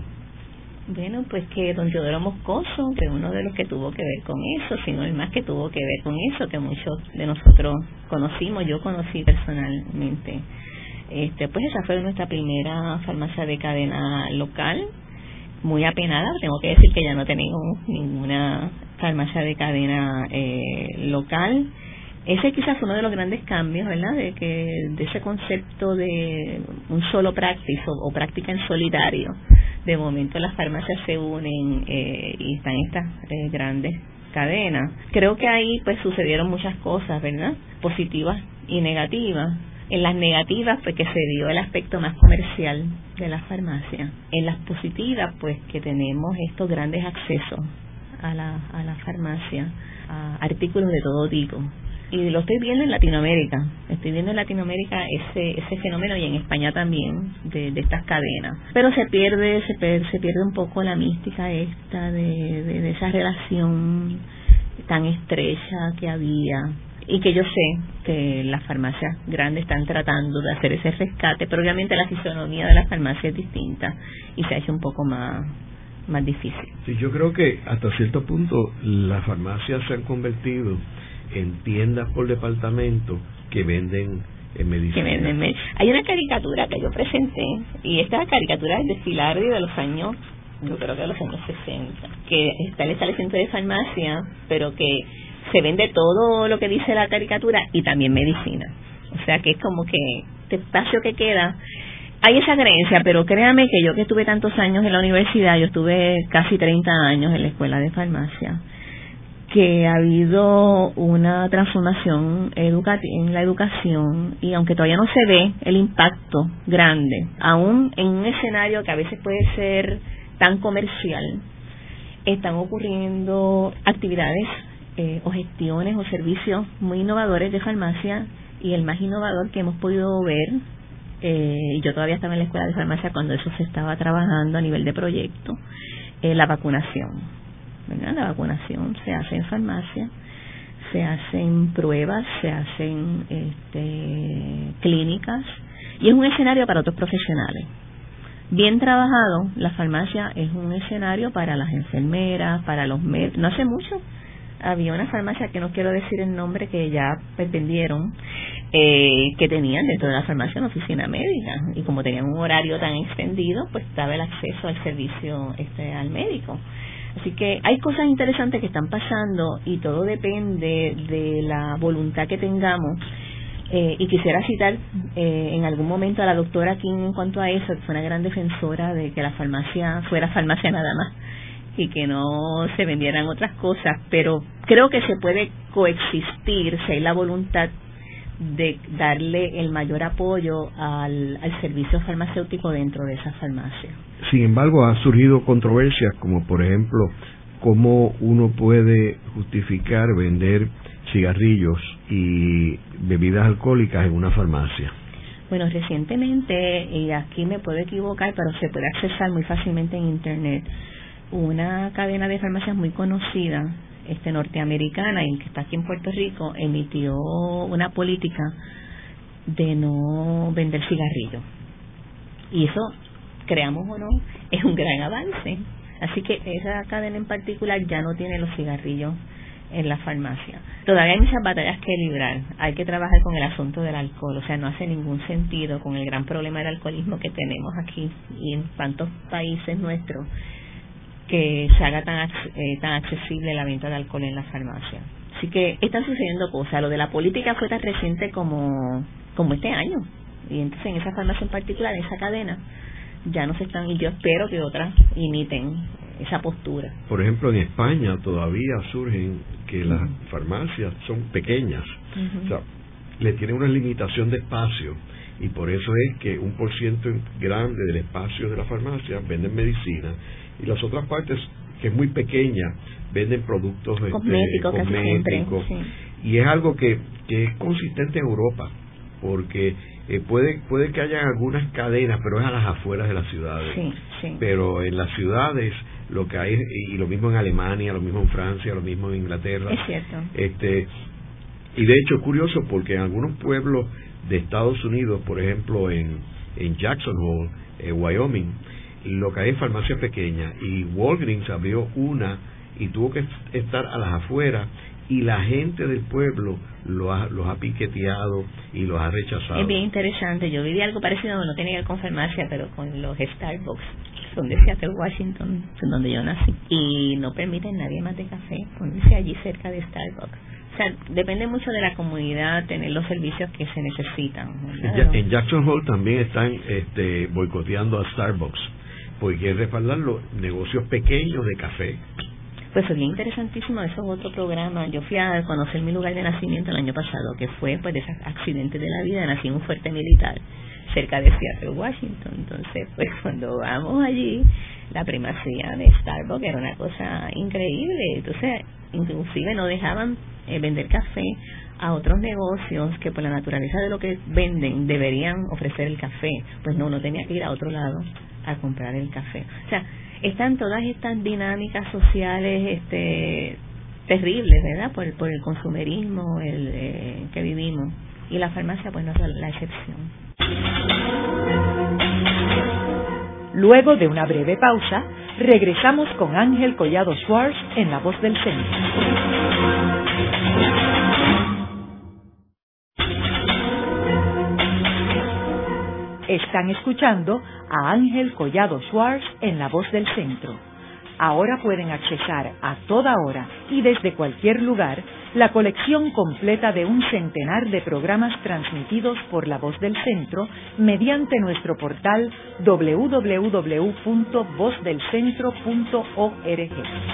Bueno, pues que don Teodoro Moscoso, que uno de los que tuvo que ver con eso, sino el más que tuvo que ver con eso, que muchos de nosotros conocimos, yo conocí personalmente. Este, pues esa fue nuestra primera farmacia de cadena local, muy apenada, tengo que decir que ya no tenemos ninguna farmacia de cadena eh, local. Ese quizás fue uno de los grandes cambios, ¿verdad?, de que de ese concepto de un solo practice o, o práctica en solitario. De momento las farmacias se unen eh, y están estas eh, grandes cadenas. Creo que ahí pues sucedieron muchas cosas, ¿verdad?, positivas y negativas. En las negativas, pues que se dio el aspecto más comercial de la farmacia. En las positivas, pues que tenemos estos grandes accesos a la, a la farmacia, a artículos de todo tipo. Y lo estoy viendo en Latinoamérica, estoy viendo en Latinoamérica ese ese fenómeno, y en España también, de, de estas cadenas. Pero se pierde se pierde, se pierde un poco la mística esta de, de, de esa relación tan estrecha que había, y que yo sé que las farmacias grandes están tratando de hacer ese rescate, pero obviamente la fisonomía de las farmacias es distinta y se ha hecho un poco más más difícil. Sí, yo creo que hasta cierto punto las farmacias se han convertido en tiendas por departamento que venden en medicina. Que venden med- Hay una caricatura que yo presenté, y esta caricatura es de Filardi de los años, yo creo que de los años sesenta, que está el establecimiento de farmacia, pero que se vende todo lo que dice la caricatura y también medicina. O sea que es como que este espacio que queda, hay esa creencia, pero créame que yo que estuve tantos años en la universidad, yo estuve casi treinta años en la escuela de farmacia, que ha habido una transformación educativa en la educación, y aunque todavía no se ve el impacto grande, aún en un escenario que a veces puede ser tan comercial, están ocurriendo actividades eh, o gestiones o servicios muy innovadores de farmacia, y el más innovador que hemos podido ver, eh, y yo todavía estaba en la escuela de farmacia cuando eso se estaba trabajando a nivel de proyecto, eh, la vacunación. ¿Verdad? La vacunación se hace en farmacia, se hacen pruebas, se hacen este, clínicas, y es un escenario para otros profesionales. Bien trabajado, la farmacia es un escenario para las enfermeras, para los médicos. No hace mucho había una farmacia, que no quiero decir el nombre, que ya vendieron, eh, que tenían dentro de la farmacia una oficina médica, y como tenían un horario tan extendido, pues estaba el acceso al servicio este al médico. Así que hay cosas interesantes que están pasando, y todo depende de la voluntad que tengamos. Eh, y quisiera citar eh, en algún momento a la doctora King en cuanto a eso, que fue una gran defensora de que la farmacia fuera farmacia nada más y que no se vendieran otras cosas, pero creo que se puede coexistir si hay la voluntad de darle el mayor apoyo al, al servicio farmacéutico dentro de esa farmacia. Sin embargo, ha surgido controversias, como por ejemplo, cómo uno puede justificar vender cigarrillos y bebidas alcohólicas en una farmacia. Bueno, recientemente, y aquí me puedo equivocar, pero se puede accesar muy fácilmente en internet, una cadena de farmacias muy conocida, este norteamericana, y que está aquí en Puerto Rico, emitió una política de no vender cigarrillos. Y eso, creamos o no, es un gran avance. Así que esa cadena en particular ya no tiene los cigarrillos en la farmacia. Todavía hay muchas batallas que librar. Hay que trabajar con el asunto del alcohol. O sea, no hace ningún sentido con el gran problema del alcoholismo que tenemos aquí y en tantos países nuestros, que se haga tan eh, tan accesible la venta de alcohol en la farmacia. Así que están sucediendo cosas. Lo de la política fue tan reciente como como este año. Y entonces en esa farmacia en particular, en esa cadena, ya no se están, y yo espero que otras imiten esa postura. Por ejemplo, en España todavía surgen que las uh-huh. farmacias son pequeñas, uh-huh. o sea, le tienen una limitación de espacio, y por eso es que un por ciento grande del espacio de la farmacia venden medicina, y las otras partes que es muy pequeña, venden productos cosméticos, este, cosméticos sí. Y es algo que, que es consistente en Europa, porque eh, puede puede que haya algunas cadenas, pero es a las afueras de las ciudades. Sí, sí. Pero en las ciudades lo que hay, y lo mismo en Alemania, lo mismo en Francia, lo mismo en Inglaterra. Es cierto. Este, y de hecho es curioso porque en algunos pueblos de Estados Unidos, por ejemplo en, en Jackson Hole, eh, Wyoming, lo que hay es farmacia pequeña, y Walgreens abrió una y tuvo que estar a las afueras, y la gente del pueblo lo ha, los ha piqueteado y los ha rechazado. Es bien interesante. Yo viví algo parecido, no tenía que ver con farmacia, pero con los Starbucks, son de Seattle, Washington, donde yo nací, y no permiten nadie más de café ponerse allí cerca de Starbucks. O sea, depende mucho de la comunidad tener los servicios que se necesitan. En, en Jackson Hole también están este, boicoteando a Starbucks, porque quieren respaldar los negocios pequeños de café. Pues es bien interesantísimo, eso es otro programa. Yo fui a conocer mi lugar de nacimiento el año pasado, que fue pues de esos accidentes de la vida. Nací en un fuerte militar cerca de Seattle, Washington. Entonces, pues cuando vamos allí, la primacía de Starbucks era una cosa increíble. Entonces, inclusive no dejaban eh, vender café a otros negocios que por la naturaleza de lo que venden deberían ofrecer el café. Pues no, no tenía que ir a otro lado a comprar el café. O sea, están todas estas dinámicas sociales este terribles, ¿verdad? Por, por el consumerismo el eh, que vivimos, y la farmacia pues no es la, la excepción. Luego de una breve pausa, regresamos con Ángel Collado Schwartz en La Voz del Centro. Están escuchando a Ángel Collado Schwartz en La Voz del Centro. Ahora pueden accesar a toda hora y desde cualquier lugar la colección completa de un centenar de programas transmitidos por La Voz del Centro mediante nuestro portal doble u doble u doble u punto voz del centro punto org.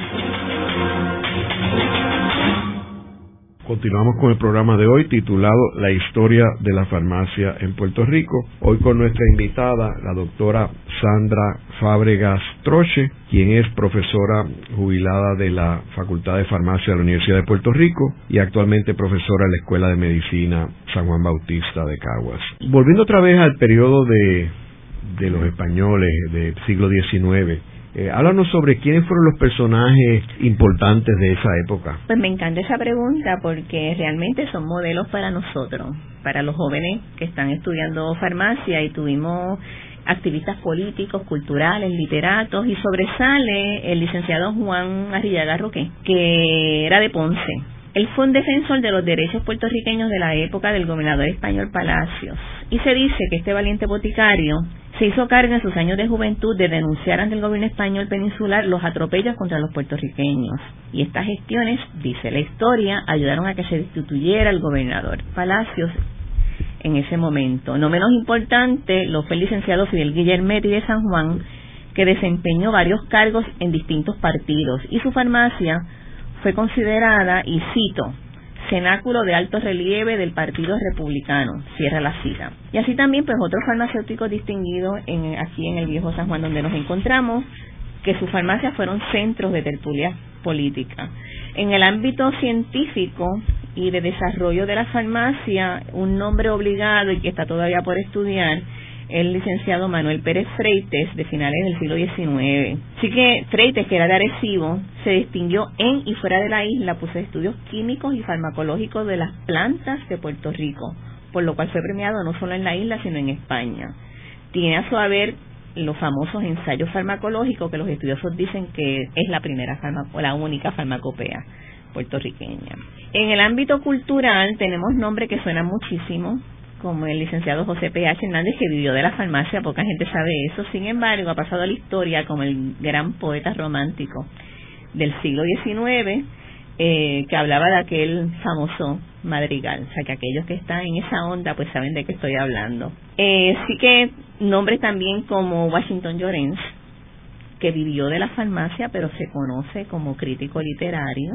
Continuamos con el programa de hoy titulado La historia de la farmacia en Puerto Rico. Hoy con nuestra invitada, la doctora Sandra Fábregas Troche, quien es profesora jubilada de la Facultad de Farmacia de la Universidad de Puerto Rico y actualmente profesora en la Escuela de Medicina San Juan Bautista de Caguas. Volviendo otra vez al periodo de, de los españoles del siglo diecinueve, Eh, háblanos sobre quiénes fueron los personajes importantes de esa época. Pues me encanta esa pregunta porque realmente son modelos para nosotros, para los jóvenes que están estudiando farmacia, y tuvimos activistas políticos, culturales, literatos, y sobresale el licenciado Juan Arrillaga Roque, que era de Ponce. Él fue un defensor de los derechos puertorriqueños de la época del gobernador español Palacios, y se dice que este valiente boticario se hizo cargo en sus años de juventud de denunciar ante el gobierno español peninsular los atropellos contra los puertorriqueños, y estas gestiones, dice la historia, ayudaron a que se destituyera el gobernador Palacios en ese momento. No menos importante lo fue el licenciado Fidel Guillermetti de San Juan, que desempeñó varios cargos en distintos partidos, y su farmacia fue considerada, y cito, cenáculo de alto relieve del Partido Republicano, cierra la cita. Y así también pues otros farmacéuticos distinguidos en, aquí en el viejo San Juan donde nos encontramos, que sus farmacias fueron centros de tertulia política. En el ámbito científico y de desarrollo de la farmacia, un nombre obligado y que está todavía por estudiar, el licenciado Manuel Pérez Freites, de finales del siglo diecinueve. Así que Freites, que era de Arecibo, se distinguió en y fuera de la isla, puso estudios químicos y farmacológicos de las plantas de Puerto Rico, por lo cual fue premiado no solo en la isla, sino en España. Tiene a su haber los famosos ensayos farmacológicos, que los estudiosos dicen que es la primera farmaco, la única farmacopea puertorriqueña. En el ámbito cultural tenemos nombres que suenan muchísimo, como el licenciado José P H Hernández, que vivió de la farmacia, poca gente sabe eso. Sin embargo, ha pasado a la historia como el gran poeta romántico del siglo diecinueve, eh, que hablaba de aquel famoso madrigal. O sea, que aquellos que están en esa onda pues saben de qué estoy hablando. Eh, sí que nombres también como Washington Llorens, que vivió de la farmacia, pero se conoce como crítico literario.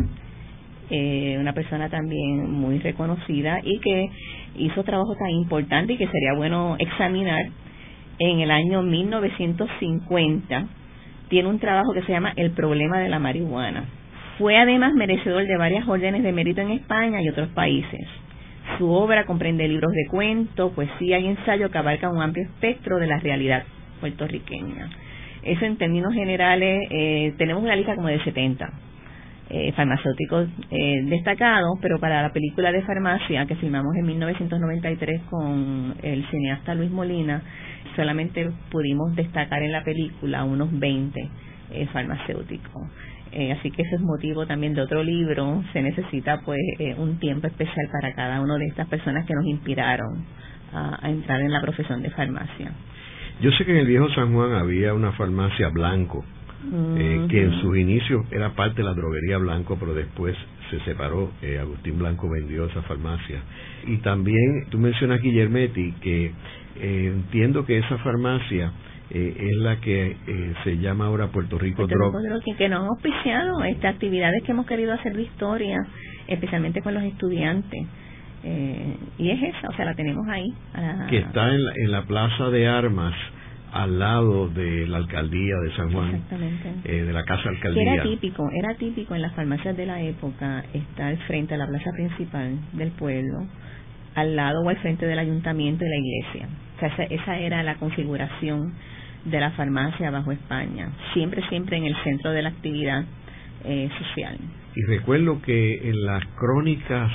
Eh, una persona también muy reconocida y que hizo trabajo tan importante y que sería bueno examinar. En el año mil novecientos cincuenta tiene un trabajo que se llama El problema de la marihuana. Fue además merecedor de varias órdenes de mérito en España y otros países. Su obra comprende libros de cuento, poesía y ensayo que abarcan un amplio espectro de la realidad puertorriqueña. Eso en términos generales, eh, tenemos una lista como de setenta eh, farmacéuticos eh, destacados, pero para la película de farmacia que filmamos en mil novecientos noventa y tres con el cineasta Luis Molina, solamente pudimos destacar en la película unos veinte eh, farmacéuticos. Eh, así que ese es motivo también de otro libro. Se necesita pues eh, un tiempo especial para cada una de estas personas que nos inspiraron a, a entrar en la profesión de farmacia. Yo sé que en el viejo San Juan había una farmacia Blanco, mm-hmm. eh, que en sus inicios era parte de la droguería Blanco, pero después se separó. eh, Agustín Blanco vendió esa farmacia. Y también tú mencionas, Guillermetti, que eh, entiendo que esa farmacia Eh, es la que eh, se llama ahora Puerto Rico Drug, que, que nos han auspiciado estas actividades que hemos querido hacer de historia, especialmente con los estudiantes, eh, y es esa, o sea, la tenemos ahí. La... que está en la, en la Plaza de Armas, al lado de la Alcaldía de San Juan. Exactamente. Eh, de la Casa Alcaldía. Que era típico, era típico en las farmacias de la época estar frente a la plaza principal del pueblo, al lado o al frente del ayuntamiento y la iglesia. O sea, esa, esa era la configuración de la farmacia bajo España, siempre, siempre en el centro de la actividad eh, social. Y recuerdo que en las crónicas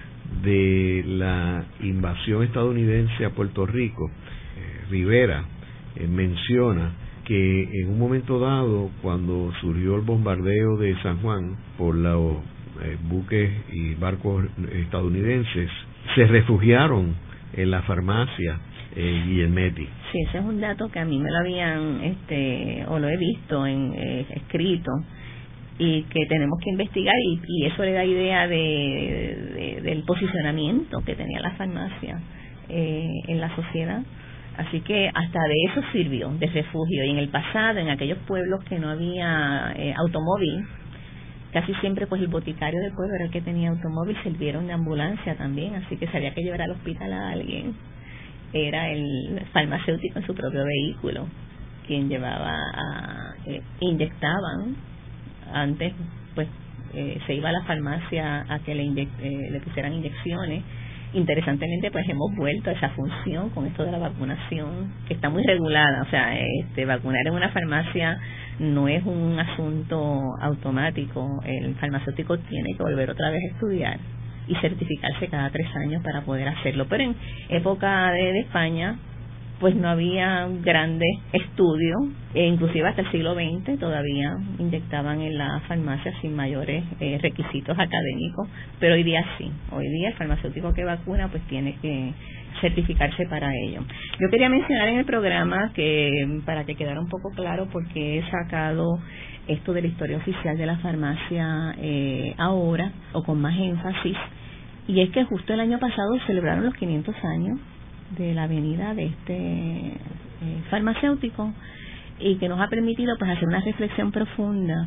de la invasión estadounidense a Puerto Rico, eh, Rivera eh, menciona que en un momento dado, cuando surgió el bombardeo de San Juan por los eh, buques y barcos estadounidenses, se refugiaron en la farmacia eh, Guillermetti. Sí, ese es un dato que a mí me lo habían, este, o lo he visto en eh, escrito, y que tenemos que investigar, y, y eso le da idea de, de, del posicionamiento que tenía la farmacia eh, en la sociedad. Así que hasta de eso sirvió, de refugio. Y en el pasado, en aquellos pueblos que no había eh, automóvil, casi siempre pues el boticario del pueblo era el que tenía automóvil, sirvieron de ambulancia también, así que si había que llevar al hospital a alguien, era el farmacéutico en su propio vehículo quien llevaba a, eh, inyectaban antes, pues eh, se iba a la farmacia a que le, inyect, eh, le pusieran inyecciones. Interesantemente, pues hemos vuelto a esa función con esto de la vacunación, que está muy regulada. O sea, este vacunar en una farmacia no es un asunto automático. El farmacéutico tiene que volver otra vez a estudiar y certificarse cada tres años para poder hacerlo. Pero en época de, de España, pues no había grandes estudios, e inclusive hasta el siglo veinte todavía inyectaban en la farmacia sin mayores eh, requisitos académicos, pero hoy día sí, hoy día el farmacéutico que vacuna pues tiene que certificarse para ello. Yo quería mencionar en el programa que, para que quedara un poco claro, porque he sacado esto de la historia oficial de la farmacia eh, ahora, o con más énfasis, y es que justo el año pasado celebraron los quinientos años de la venida de este eh, farmacéutico, y que nos ha permitido pues hacer una reflexión profunda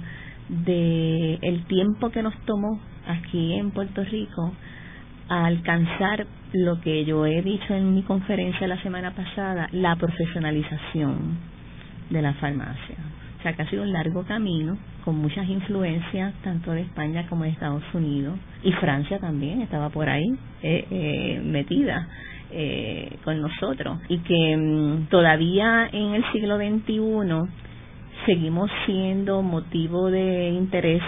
de el tiempo que nos tomó aquí en Puerto Rico a alcanzar lo que yo he dicho en mi conferencia la semana pasada, la profesionalización de la farmacia. O sea, que ha sido un largo camino con muchas influencias tanto de España como de Estados Unidos, y Francia también estaba por ahí eh, eh, metida Eh, con nosotros, y que mmm, todavía en el siglo veintiuno seguimos siendo motivo de interés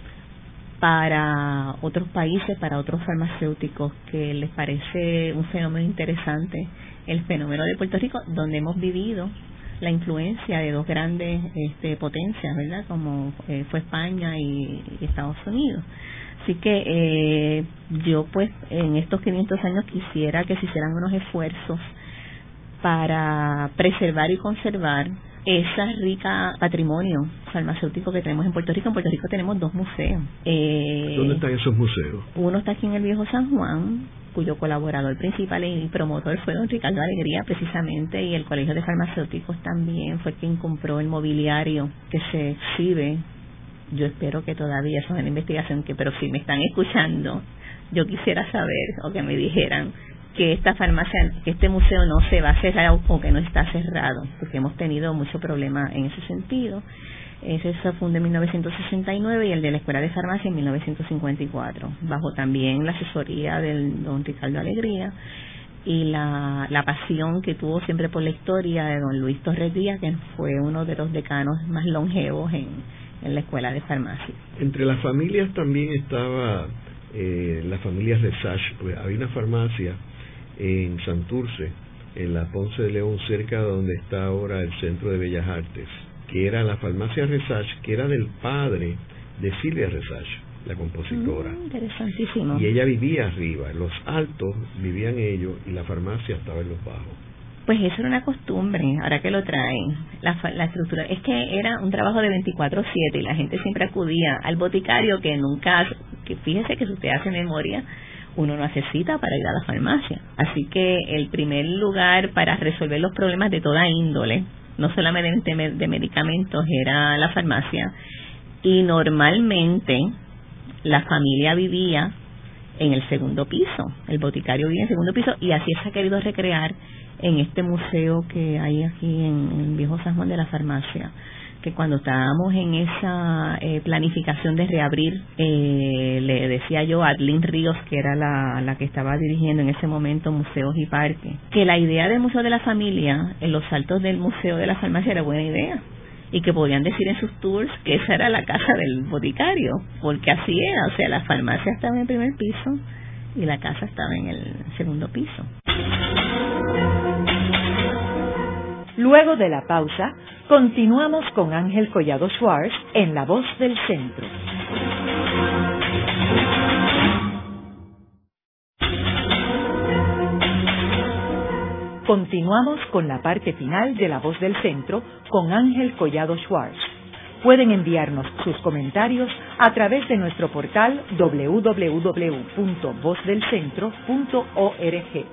para otros países, para otros farmacéuticos, que les parece un fenómeno interesante el fenómeno de Puerto Rico, donde hemos vivido la influencia de dos grandes este, potencias, ¿verdad? Como eh, fue España y, y Estados Unidos. Así que eh, yo pues en estos quinientos años quisiera que se hicieran unos esfuerzos para preservar y conservar ese rica patrimonio farmacéutico que tenemos en Puerto Rico. En Puerto Rico tenemos dos museos. Eh, ¿Dónde están esos museos? Uno está aquí en el Viejo San Juan, cuyo colaborador principal y promotor fue don Ricardo Alegría precisamente, y el Colegio de Farmacéuticos también fue quien compró el mobiliario que se exhibe. Yo espero que todavía eso es una investigación, que pero si me están escuchando, yo quisiera saber o que me dijeran que esta farmacia, que este museo no se va a cerrar o que no está cerrado, porque hemos tenido mucho problema en ese sentido. Ese se fundó en mil novecientos sesenta y nueve y el de la Escuela de Farmacia en mil novecientos cincuenta y cuatro, bajo también la asesoría del don Ricardo Alegría y la, la pasión que tuvo siempre por la historia de don Luis Torres Díaz, que fue uno de los decanos más longevos en, en la Escuela de Farmacia. Entre las familias también estaba eh, la familia Resach. Pues había una farmacia en Santurce, en la Ponce de León, cerca de donde está ahora el Centro de Bellas Artes, que era la farmacia Resach, que era del padre de Silvia Resach, la compositora. Mm, interesantísimo. Y ella vivía arriba, en los altos vivían ellos y la farmacia estaba en los bajos. Pues eso era una costumbre, ahora que lo traen, la, la estructura, es que era un trabajo de veinticuatro siete y la gente siempre acudía al boticario, que nunca, que fíjese que si usted hace memoria, uno no hace cita para ir a la farmacia. Así que el primer lugar para resolver los problemas de toda índole, no solamente de medicamentos, era la farmacia, y normalmente la familia vivía en el segundo piso, el boticario vivía en el segundo piso, y así se ha querido recrear en este museo que hay aquí en, en Viejo San Juan de la Farmacia, que cuando estábamos en esa eh, planificación de reabrir, eh, le decía yo a Adlín Ríos, que era la, la que estaba dirigiendo en ese momento Museos y Parques, que la idea del Museo de la Familia, en los altos del Museo de la Farmacia, era buena idea, y que podían decir en sus tours que esa era la casa del boticario, porque así era, o sea, la farmacia estaba en el primer piso y la casa estaba en el segundo piso. Luego de la pausa, continuamos con Ángel Collado Schwartz en La Voz del Centro. Continuamos con la parte final de La Voz del Centro con Ángel Collado Schwartz. Pueden enviarnos sus comentarios a través de nuestro portal doble u doble u doble u punto voz del centro punto org.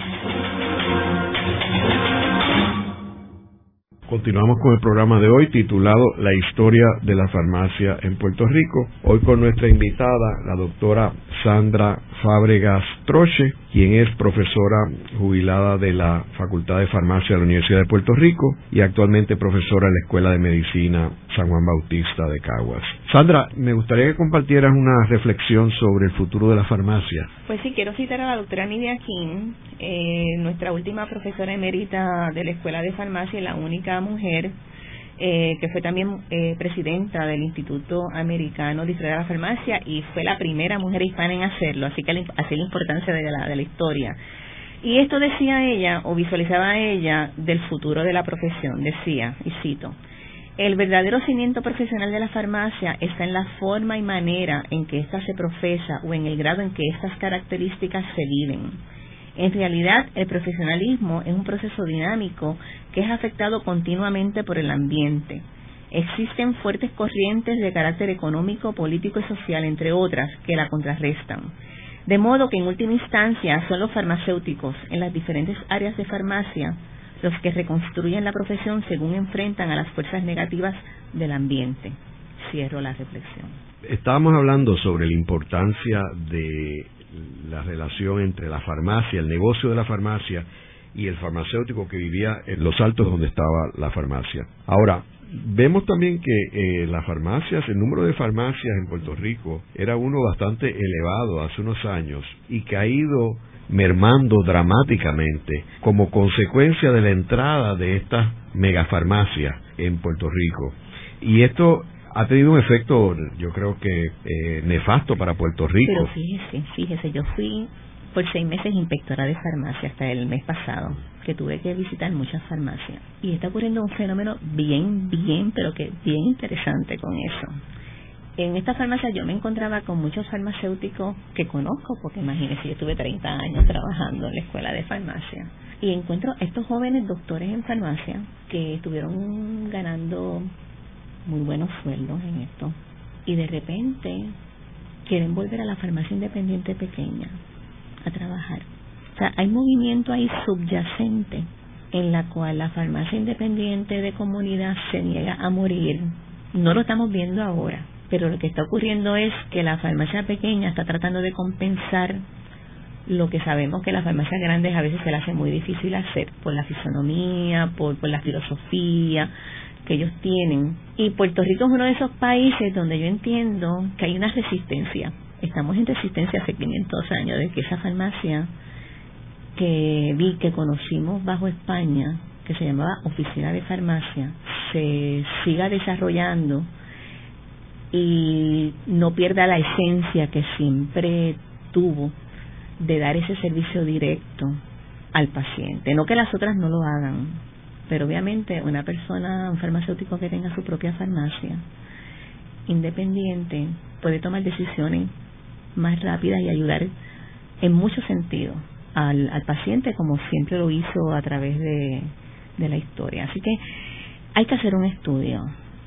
Continuamos con el programa de hoy titulado La historia de la farmacia en Puerto Rico. Hoy con nuestra invitada, la doctora Sandra Fábregas Troche, quien es profesora jubilada de la Facultad de Farmacia de la Universidad de Puerto Rico y actualmente profesora en la Escuela de Medicina San Juan Bautista de Caguas. Sandra, me gustaría que compartieras una reflexión sobre el futuro de la farmacia. Pues sí, quiero citar a la doctora Nidia King, eh, nuestra última profesora emérita de la Escuela de Farmacia y la única mujer eh, que fue también eh, presidenta del Instituto Americano de Historia de la Farmacia y fue la primera mujer hispana en hacerlo, así que así la importancia de la, de la historia. Y esto decía ella, o visualizaba ella, del futuro de la profesión, decía, y cito: el verdadero cimiento profesional de la farmacia está en la forma y manera en que ésta se profesa o en el grado en que estas características se viven. En realidad, el profesionalismo es un proceso dinámico que es afectado continuamente por el ambiente. Existen fuertes corrientes de carácter económico, político y social, entre otras, que la contrarrestan. De modo que en última instancia son los farmacéuticos en las diferentes áreas de farmacia los que reconstruyen la profesión según enfrentan a las fuerzas negativas del ambiente. Cierro la reflexión. Estábamos hablando sobre la importancia de la relación entre la farmacia, el negocio de la farmacia y el farmacéutico que vivía en los altos donde estaba la farmacia. Ahora, vemos también que eh, las farmacias, el número de farmacias en Puerto Rico era uno bastante elevado hace unos años y que ha ido mermando dramáticamente como consecuencia de la entrada de estas megafarmacias en Puerto Rico. Y esto ha tenido un efecto, yo creo que eh, nefasto para Puerto Rico. Pero fíjese, fíjese, yo fui por seis meses inspectora de farmacia hasta el mes pasado, que tuve que visitar muchas farmacias. Y está ocurriendo un fenómeno bien, bien, pero que bien interesante con eso. En esta farmacia yo me encontraba con muchos farmacéuticos que conozco, porque imagínense, yo estuve treinta años trabajando en la escuela de farmacia. Y encuentro estos jóvenes doctores en farmacia que estuvieron ganando muy buenos sueldos en esto. Y de repente quieren volver a la farmacia independiente pequeña a trabajar. O sea, hay movimiento ahí subyacente en la cual la farmacia independiente de comunidad se niega a morir. No lo estamos viendo ahora, pero lo que está ocurriendo es que la farmacia pequeña está tratando de compensar lo que sabemos que las farmacias grandes a veces se las hace muy difícil hacer por la fisonomía, por, por la filosofía que ellos tienen. Y Puerto Rico es uno de esos países donde yo entiendo que hay una resistencia. Estamos en resistencia hace quinientos años de que esa farmacia que vi, que conocimos bajo España, que se llamaba Oficina de Farmacia, se siga desarrollando y no pierda la esencia que siempre tuvo de dar ese servicio directo al paciente. No que las otras no lo hagan, pero obviamente una persona, un farmacéutico que tenga su propia farmacia independiente, puede tomar decisiones más rápidas y ayudar en muchos sentidos al, al paciente, como siempre lo hizo a través de, de la historia. Así que hay que hacer un estudio.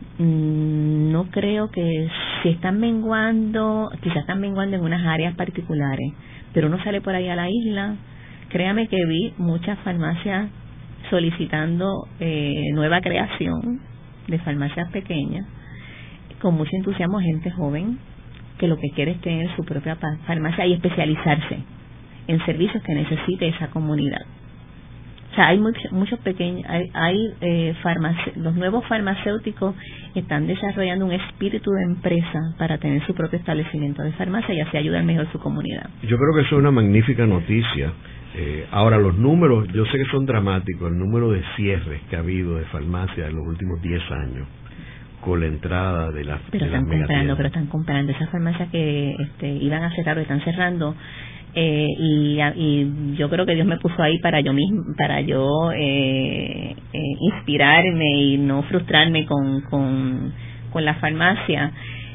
No creo que si están menguando, quizás están menguando en unas áreas particulares, pero uno sale por ahí a la isla, créame que vi muchas farmacias solicitando eh, nueva creación de farmacias pequeñas, con mucho entusiasmo, gente joven que lo que quiere es tener su propia farmacia y especializarse en servicios que necesite esa comunidad. O sea, hay muchos muchos pequeños, hay, hay eh, farmace, los nuevos farmacéuticos están desarrollando un espíritu de empresa para tener su propio establecimiento de farmacia y así ayudar mejor su comunidad. Yo creo que eso es una magnífica noticia. Eh, ahora, los números, yo sé que son dramáticos, el número de cierres que ha habido de farmacia en los últimos diez años con la entrada de las pero de las están comprando, megatiendas. pero están comprando esas farmacias que este, iban a cerrar o están cerrando. Eh, y, y yo creo que Dios me puso ahí para yo mismo, para yo eh, eh, inspirarme y no frustrarme con, con, con la farmacia.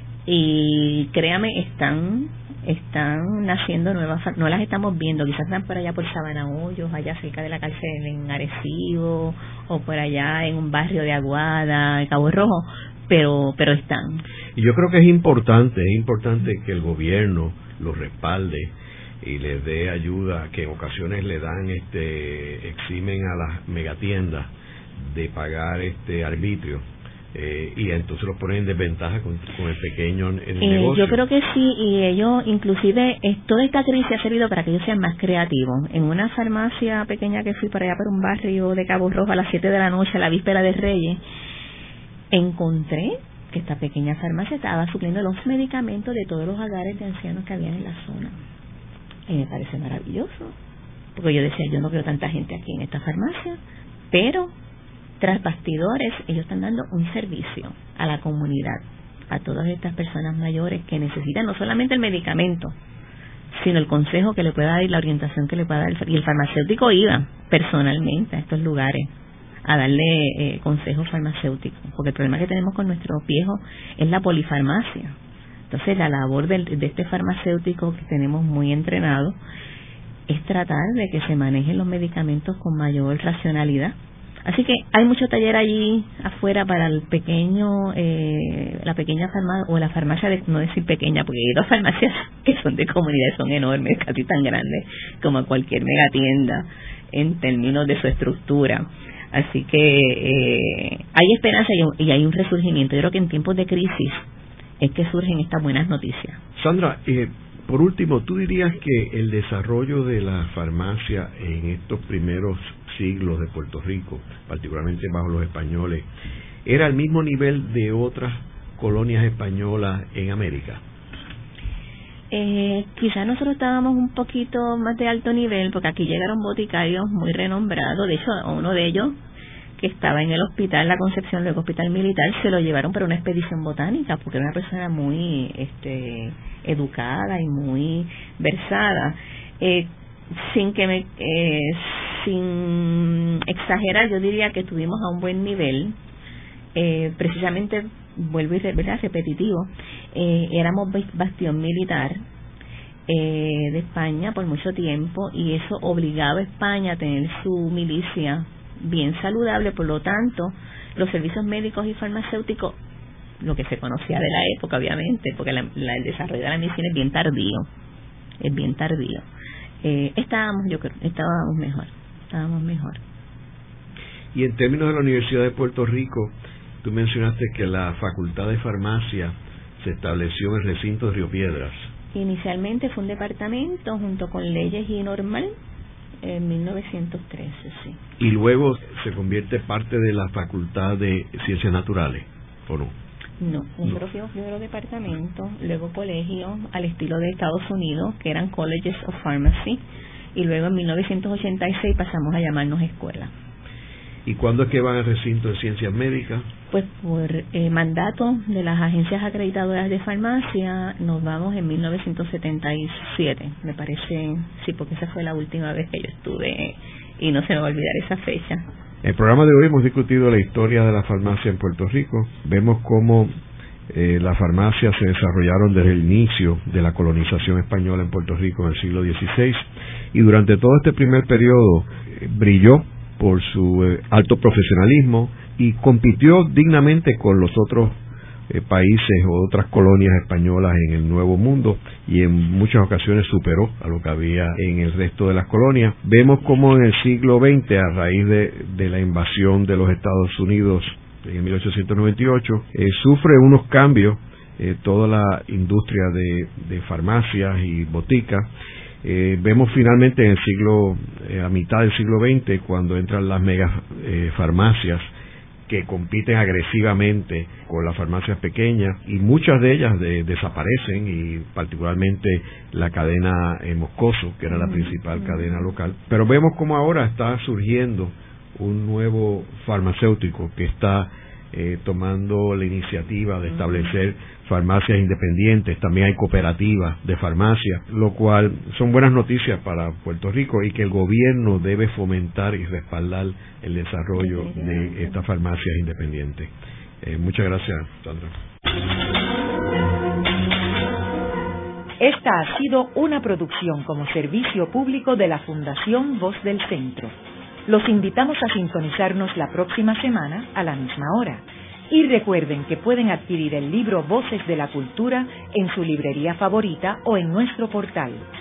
Y créame, están están naciendo nuevas, no las estamos viendo, quizás están por allá por Sabana Hoyos, allá cerca de la cárcel en Arecibo, o por allá en un barrio de Aguada, en Cabo Rojo, pero pero están. Y yo creo que es importante, es importante que el gobierno los respalde y les dé ayuda, que en ocasiones le dan, este, eximen a las megatiendas de pagar este arbitrio, eh, y entonces los ponen en desventaja con, con el pequeño en el eh, negocio. Yo creo que sí, y ellos, inclusive, eh, toda esta crisis ha servido para que ellos sean más creativos. En una farmacia pequeña que fui para allá por un barrio de Cabo Rojo a las siete de la noche, a la víspera de Reyes, encontré que esta pequeña farmacia estaba supliendo los medicamentos de todos los hogares de ancianos que habían en la zona. Y me parece maravilloso, porque yo decía, yo no veo tanta gente aquí en esta farmacia, pero tras bastidores ellos están dando un servicio a la comunidad, a todas estas personas mayores que necesitan no solamente el medicamento, sino el consejo que le pueda dar y la orientación que le pueda dar. Y el farmacéutico iba personalmente a estos lugares a darle eh, consejos farmacéuticos, porque el problema que tenemos con nuestros viejos es la polifarmacia. Entonces la labor de, de este farmacéutico que tenemos muy entrenado es tratar de que se manejen los medicamentos con mayor racionalidad. Así que hay mucho taller allí afuera para el pequeño, eh, la pequeña farmacia, o la farmacia, de, no decir pequeña, porque hay dos farmacias que son de comunidad, son enormes, casi tan grandes como cualquier megatienda en términos de su estructura. Así que eh, hay esperanza y, y hay un resurgimiento. Yo creo que en tiempos de crisis es que surgen estas buenas noticias. Sandra, eh, por último, ¿tú dirías que el desarrollo de la farmacia en estos primeros siglos de Puerto Rico, particularmente bajo los españoles, era al mismo nivel de otras colonias españolas en América? Eh, quizás nosotros estábamos un poquito más de alto nivel, porque aquí llegaron boticarios muy renombrados. De hecho, uno de ellos, que estaba en el hospital La Concepción, luego hospital militar, se lo llevaron para una expedición botánica, porque era una persona muy este, educada y muy versada. Eh, sin que me eh, sin exagerar, yo diría que estuvimos a un buen nivel. Eh, precisamente, vuelvo y ¿verdad? repetitivo, eh, éramos bastión militar eh, de España por mucho tiempo, y eso obligaba a España a tener su milicia bien saludable. Por lo tanto, los servicios médicos y farmacéuticos, lo que se conocía de la época, obviamente, porque la, la, el desarrollo de la medicina es bien tardío, es bien tardío. Eh, estábamos, yo creo, estábamos mejor, estábamos mejor. Y en términos de la Universidad de Puerto Rico, tú mencionaste que la Facultad de Farmacia se estableció en el recinto de Río Piedras. Inicialmente fue un departamento junto con leyes y normal en mil novecientos trece, sí. Y luego se convierte parte de la Facultad de Ciencias Naturales, ¿o no? No, nosotros no. fuimos primero departamento, luego colegio al estilo de Estados Unidos, que eran Colleges of Pharmacy, y luego en mil novecientos ochenta y seis pasamos a llamarnos escuela. ¿Y cuándo es que van al recinto de ciencias médicas? Pues por eh, mandato de las agencias acreditadoras de farmacia nos vamos en mil novecientos setenta y siete, me parece, sí, porque esa fue la última vez que yo estuve y no se me va a olvidar esa fecha. En el programa de hoy hemos discutido la historia de la farmacia en Puerto Rico. Vemos cómo eh, las farmacias se desarrollaron desde el inicio de la colonización española en Puerto Rico en el siglo dieciséis y durante todo este primer periodo eh, brilló por su eh, alto profesionalismo y compitió dignamente con los otros eh, países o otras colonias españolas en el Nuevo Mundo y en muchas ocasiones superó a lo que había en el resto de las colonias. Vemos como en el siglo veinte, a raíz de, de la invasión de los Estados Unidos en mil ochocientos noventa y ocho, eh, sufre unos cambios eh, toda la industria de, de farmacias y boticas. Eh, vemos finalmente en el siglo, eh, a mitad del siglo veinte, cuando entran las mega eh, farmacias que compiten agresivamente con las farmacias pequeñas y muchas de ellas de, desaparecen y particularmente la cadena eh, Moscoso, que era la principal cadena local. Pero vemos como ahora está surgiendo un nuevo farmacéutico que está eh, tomando la iniciativa de establecer farmacias independientes, también hay cooperativas de farmacia, lo cual son buenas noticias para Puerto Rico y que el gobierno debe fomentar y respaldar el desarrollo de estas farmacias independientes. Eh, muchas gracias, Sandra. Esta ha sido una producción como servicio público de la Fundación Voz del Centro. Los invitamos a sintonizarnos la próxima semana a la misma hora. Y recuerden que pueden adquirir el libro Voces de la Cultura en su librería favorita o en nuestro portal.